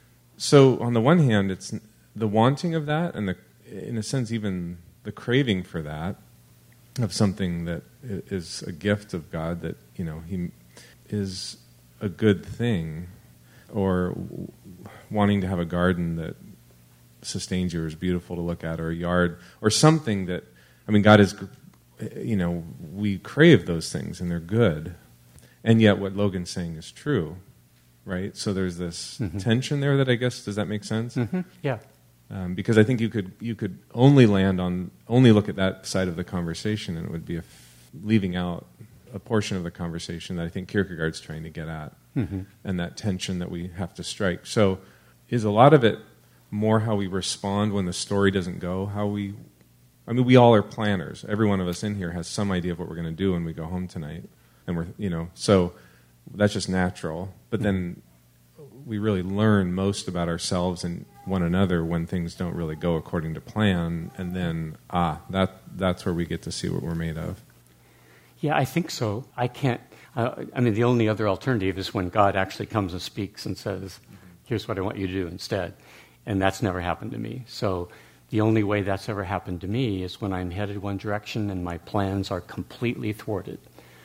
G: So on the one hand, it's the wanting of that and, the, in a sense, even the craving for that, of something that is a gift of God that, you know, he is a good thing, or wanting to have a garden that sustains you or is beautiful to look at, or a yard, or something that, I mean, God is, you know, we crave those things and they're good. And yet what Logan's saying is true, right? So there's this mm-hmm. tension there that I guess, does that make sense?
C: Mm-hmm. Yeah.
G: Um, because I think you could you could only land on, only look at that side of the conversation, and it would be a f- leaving out a portion of the conversation that I think Kierkegaard's trying to get at, mm-hmm. and that tension that we have to strike. So is a lot of it more how we respond when the story doesn't go, how we, I mean, we all are planners. Every one of us in here has some idea of what we're going to do when we go home tonight. And we're, you know, so that's just natural. But then we really learn most about ourselves and one another when things don't really go according to plan, and then ah, that that's where we get to see what we're made of.
C: Yeah, I think so. I can't. Uh, I mean, the only other alternative is when God actually comes and speaks and says, "Here's what I want you to do instead," and that's never happened to me. So the only way that's ever happened to me is when I'm headed one direction and my plans are completely thwarted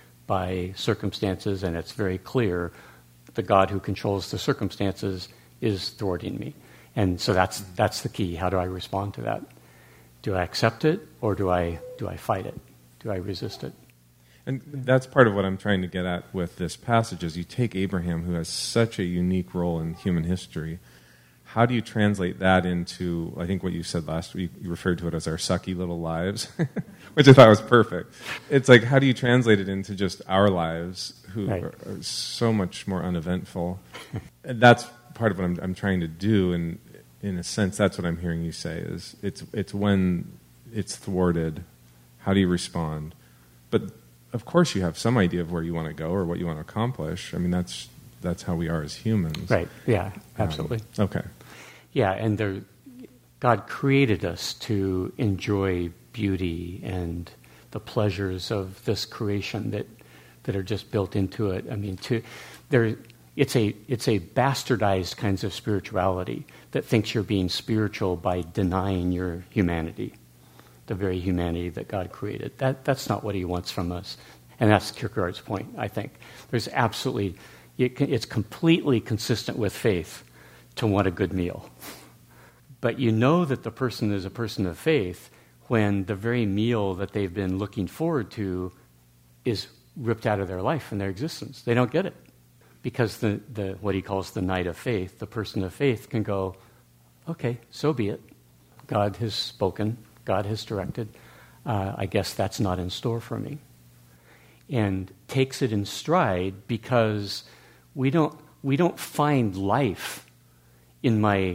C: by circumstances, and it's very clear the God who controls the circumstances is thwarting me. And so that's that's the key. How do I respond to that? Do I accept it, or do I do I fight it? Do I resist it?
G: And that's part of what I'm trying to get at with this passage is you take Abraham, who has such a unique role in human history. How do you translate that into, I think what you said last week, you referred to it as our sucky little lives, which I thought was perfect. It's like, how do you translate it into just our lives, who right. are, are so much more uneventful? And that's part of what I'm, I'm trying to do, and in a sense, that's what I'm hearing you say, is it's it's when it's thwarted, how do you respond? But of course you have some idea of where you want to go or what you want to accomplish. I mean, that's that's how we are as humans.
C: Right, yeah, absolutely.
G: Um, okay.
C: Yeah, and there, God created us to enjoy beauty and the pleasures of this creation that that are just built into it. I mean, to there, it's a it's a bastardized kinds of spirituality that thinks you're being spiritual by denying your humanity, the very humanity that God created. That that's not what He wants from us, and that's Kierkegaard's point. I think there's absolutely it, it's completely consistent with faith to want a good meal. But you know that the person is a person of faith when the very meal that they've been looking forward to is ripped out of their life and their existence. They don't get it. Because the, the what he calls the night of faith, the person of faith can go, okay, so be it. God has spoken. God has directed. Uh, I guess that's not in store for me. And takes it in stride because we don't we don't find life in my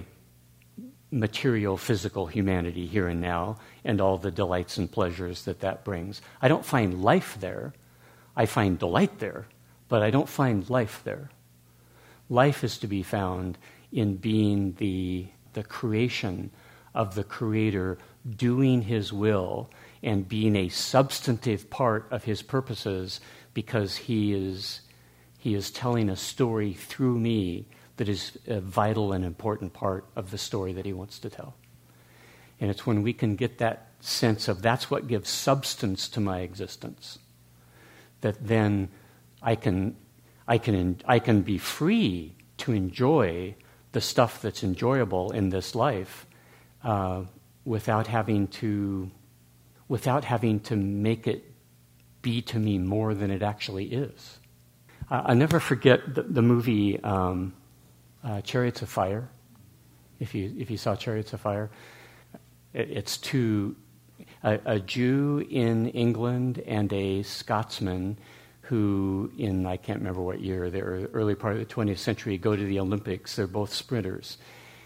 C: material, physical humanity here and now and all the delights and pleasures that that brings. I don't find life there. I find delight there, but I don't find life there. Life is to be found in being the the creation of the Creator doing his will and being a substantive part of his purposes, because he is he is telling a story through me that is a vital and important part of the story that he wants to tell. And it's when we can get that sense of that's what gives substance to my existence, that then I can I can I can be free to enjoy the stuff that's enjoyable in this life uh, without having to without having to make it be to me more than it actually is. Uh, I'll never forget the, the movie um, uh, Chariots of Fire. If you if you saw Chariots of Fire, it, it's two a, a Jew in England and a Scotsman who, in I can't remember what year, the early part of the twentieth century, go to the Olympics. They're both sprinters,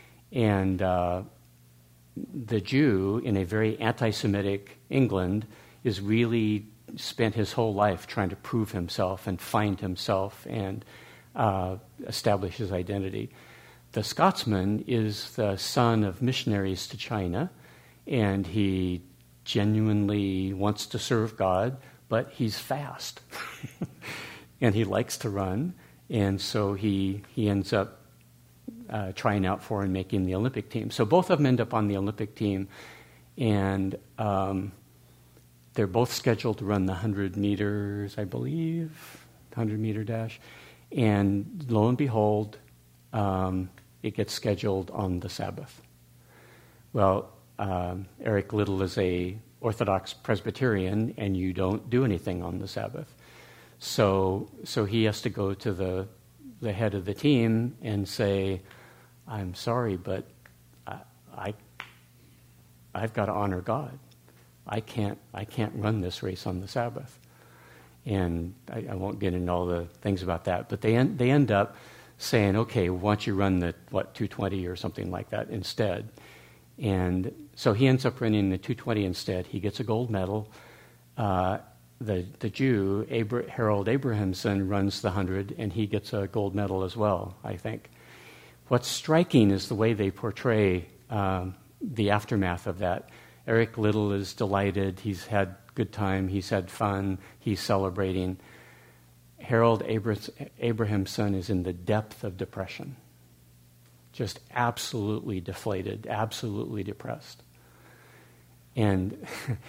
C: and uh, the Jew in a very anti-Semitic England is really spent his whole life trying to prove himself and find himself and uh, establish his identity. The Scotsman is the son of missionaries to China, and he genuinely wants to serve God, but he's fast, and he likes to run, and so he he ends up uh, trying out for and making the Olympic team. So both of them end up on the Olympic team, and um, they're both scheduled to run the one hundred meters, I believe, one hundred meter dash, and lo and behold, um, it gets scheduled on the Sabbath. Well, um, Eric Liddell is a Orthodox Presbyterian, and you don't do anything on the Sabbath. So so he has to go to the the head of the team and say, I'm sorry, but I, I I've got to honor God. I can't I can't run this race on the Sabbath. And I, I won't get into all the things about that, but they end, they end up saying, okay, why don't you run the what two twenty or something like that instead? And so he ends up running the two twenty instead. He gets a gold medal. Uh, the the Jew, Abra- Harold Abrahamson, runs the one hundred, and he gets a gold medal as well, I think. What's striking is the way they portray um, the aftermath of that. Eric Liddell is delighted. He's had good time. He's had fun. He's celebrating. Harold Abra- Abrahamson is in the depth of depression. Just absolutely deflated, absolutely depressed. And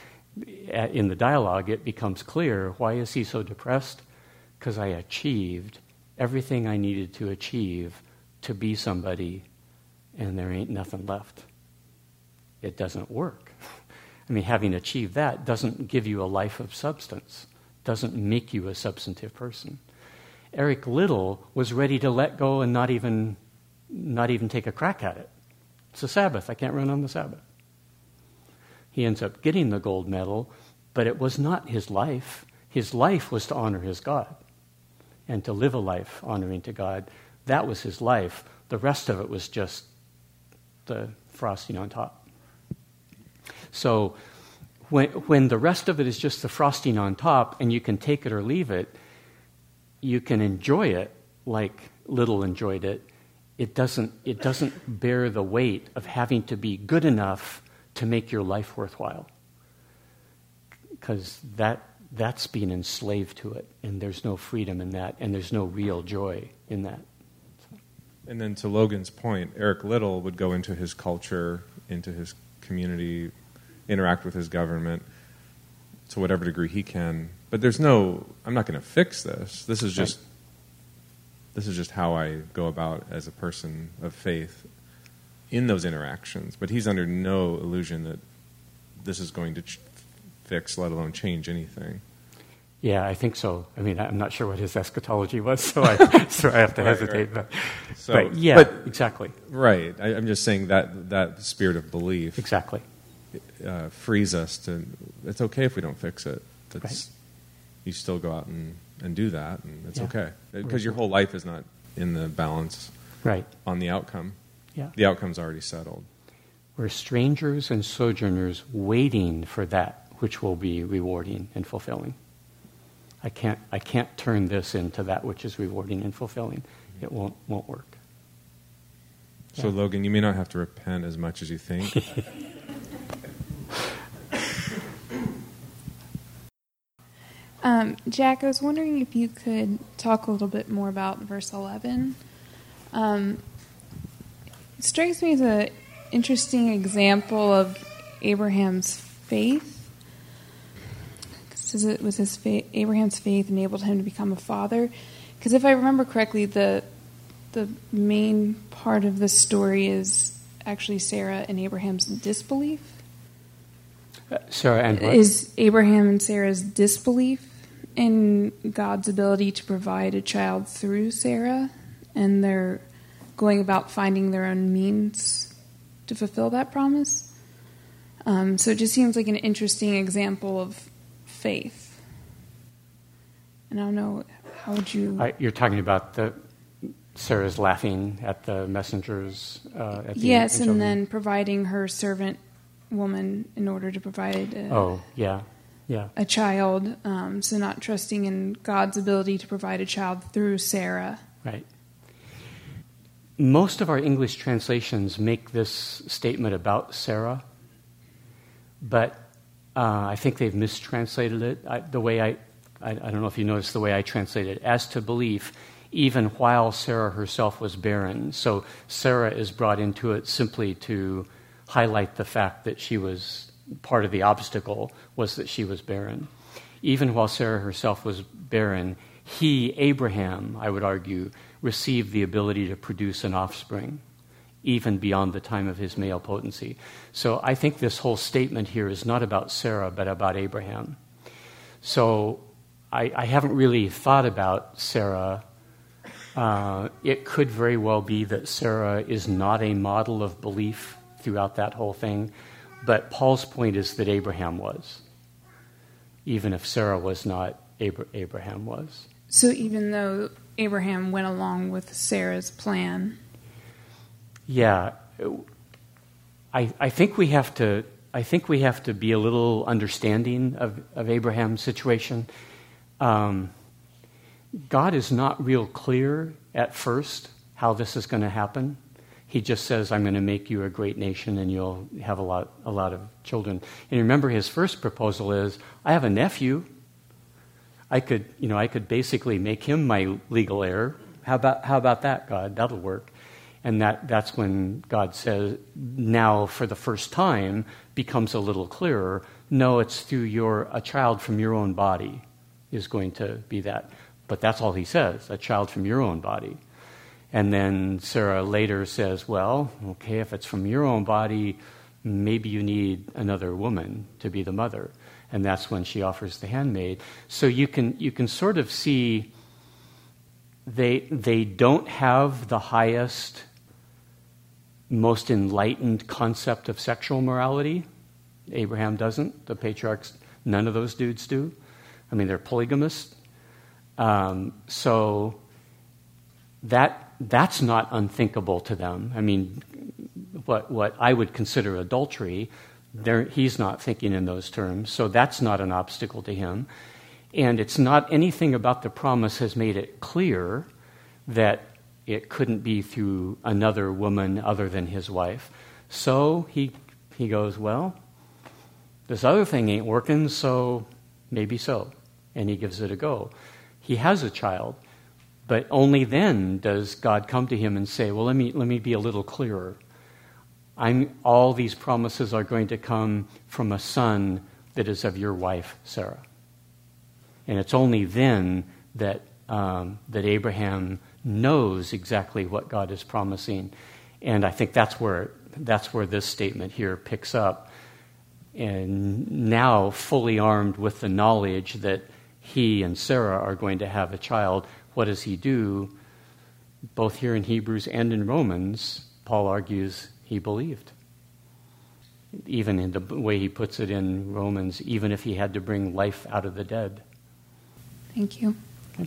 C: in the dialogue, it becomes clear, why is he so depressed? Because I achieved everything I needed to achieve to be somebody, and there ain't nothing left. It doesn't work. I mean, having achieved that doesn't give you a life of substance, doesn't make you a substantive person. Eric Liddell was ready to let go and not even not even take a crack at it. It's a Sabbath. I can't run on the Sabbath. He ends up getting the gold medal, but it was not his life. His life was to honor his God and to live a life honoring to God. That was his life. The rest of it was just the frosting on top. So when, when the rest of it is just the frosting on top and you can take it or leave it, you can enjoy it like Liddell enjoyed it. It doesn't, it doesn't bear the weight of having to be good enough to make your life worthwhile. Because that, that's being enslaved to it, and there's no freedom in that, and there's no real joy in that. So.
G: And then to Logan's point, Eric Liddell would go into his culture, into his community, interact with his government to whatever degree he can. But there's no, I'm not going to fix this. This is just... Right. This is just how I go about as a person of faith in those interactions. But he's under no illusion that this is going to ch- fix, let alone change anything.
C: Yeah, I think so. I mean, I'm not sure what his eschatology was, so I, so I have to
G: right,
C: hesitate.
G: Right.
C: But,
G: so,
C: but yeah,
G: but,
C: exactly.
G: Right. I, I'm just saying that that spirit of belief
C: exactly
G: uh, frees us to. It's okay if we don't fix it. It's,
C: right.
G: You still go out and, and do that, and it's
C: yeah.
G: okay. Because your whole life is not in the balance
C: right.
G: on the outcome.
C: Yeah.
G: The outcome's already settled.
C: We're strangers and sojourners waiting for that which will be rewarding and fulfilling. I can't I can't turn this into that which is rewarding and fulfilling. It won't won't work.
G: So, yeah. Logan, you may not have to repent as much as you think.
H: Jack, I was wondering if you could talk a little bit more about verse eleven. Um, it strikes me as an interesting example of Abraham's faith. It says it was his faith, Abraham's faith enabled him to become a father. Because if I remember correctly, the the main part of the story is actually Sarah and Abraham's disbelief.
C: Uh, Sarah and what?
H: Is Abraham and Sarah's disbelief in God's ability to provide a child through Sarah, and they're going about finding their own means to fulfill that promise. Um, so it just seems like an interesting example of faith. And I don't know, how would you...
C: I, you're talking about the Sarah's laughing at the messengers uh, at the
H: Yes,
C: angel.
H: and then providing her servant woman in order to provide a,
C: oh, yeah, yeah.
H: a child. Um, so not trusting in God's ability to provide a child through Sarah.
C: Right. Most of our English translations make this statement about Sarah, but uh, I think they've mistranslated it. I, the way I, I, I don't know if you noticed the way I translated it, as to belief, even while Sarah herself was barren. So Sarah is brought into it simply to highlight the fact that she was, part of the obstacle was that she was barren. Even while Sarah herself was barren, he, Abraham, I would argue, received the ability to produce an offspring, even beyond the time of his male potency. So I think this whole statement here is not about Sarah, but about Abraham. So I, I haven't really thought about Sarah. Uh, it could very well be that Sarah is not a model of belief throughout that whole thing, but Paul's point is that Abraham was, even if Sarah was not, Abra- Abraham was.
H: So even though Abraham went along with Sarah's plan.
C: Yeah, I, I think we have to. I think we have to be a little understanding of, of Abraham's situation. Um, God is not real clear at first how this is going to happen. He just says, "I'm going to make you a great nation, and you'll have a lot, a lot of children." And remember, his first proposal is, "I have a nephew. I could, you know, I could basically make him my legal heir. How about, how about that, God? That'll work." And that, that's when God says, now for the first time, becomes a little clearer. No, it's through your, a child from your own body is going to be that. But that's all he says, a child from your own body. And then Sarah later says, well, okay, if it's from your own body, maybe you need another woman to be the mother. And that's when she offers the handmaid. So you can you can sort of see they they don't have the highest, most enlightened concept of sexual morality. Abraham doesn't. The patriarchs, none of those dudes do. I mean, they're polygamists. Um, so that that's not unthinkable to them. I mean, what what I would consider adultery, There, he's not thinking in those terms, so that's not an obstacle to him. And it's not anything about the promise has made it clear that it couldn't be through another woman other than his wife. So he he goes, well, this other thing ain't working, so maybe so. And he gives it a go. He has a child, but only then does God come to him and say, well, let me let me be a little clearer. I'm, all these promises are going to come from a son that is of your wife, Sarah. And it's only then that um, that Abraham knows exactly what God is promising. And I think that's where that's where this statement here picks up. And now, fully armed with the knowledge that he and Sarah are going to have a child, what does he do? Both here in Hebrews and in Romans, Paul argues he believed. Even in the way he puts it in Romans, even if he had to bring life out of the dead.
H: Thank you.
C: Okay.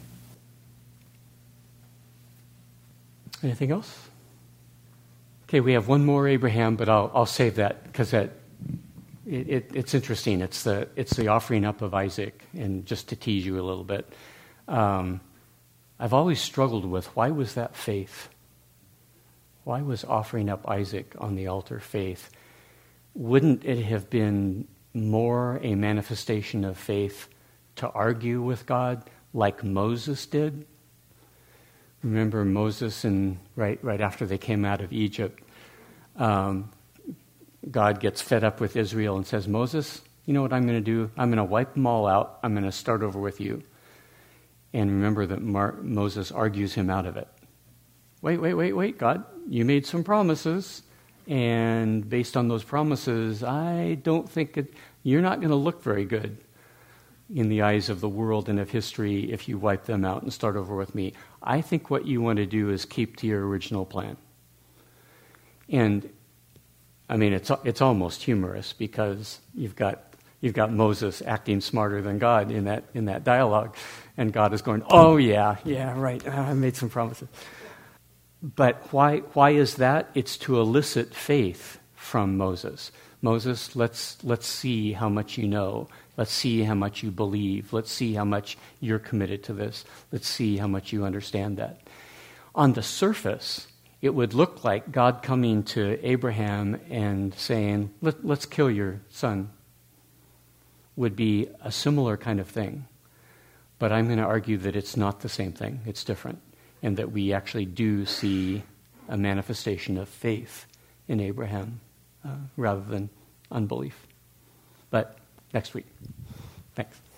C: Anything else? Okay, we have one more Abraham, but I'll I'll save that because that it, it, it's interesting. It's the it's the offering up of Isaac, and just to tease you a little bit, um, I've always struggled with why was that faith. Why was offering up Isaac on the altar faith? Wouldn't it have been more a manifestation of faith to argue with God like Moses did. Remember Moses, and right right after they came out of Egypt, um, God gets fed up with Israel and says, Moses, you know what I'm going to do? I'm going to wipe them all out. I'm going to start over with you. And remember that Mar- Moses argues him out of it. Wait, wait, wait, wait, God, you made some promises, and based on those promises, I don't think it, you're not going to look very good in the eyes of the world and of history if you wipe them out and start over with me. I think what you want to do is keep to your original plan. And I mean, it's it's almost humorous because you've got you've got Moses acting smarter than God in that in that dialogue, and God is going, "Oh yeah, yeah, right. I made some promises." But why why is that? It's to elicit faith from Moses. Moses, let's let's see how much you know. Let's see how much you believe. Let's see how much you're committed to this. Let's see how much you understand that. On the surface, it would look like God coming to Abraham and saying, Let, let's kill your son, would be a similar kind of thing. But I'm going to argue that it's not the same thing. It's different. And that we actually do see a manifestation of faith in Abraham uh, rather than unbelief. But next week. Thanks.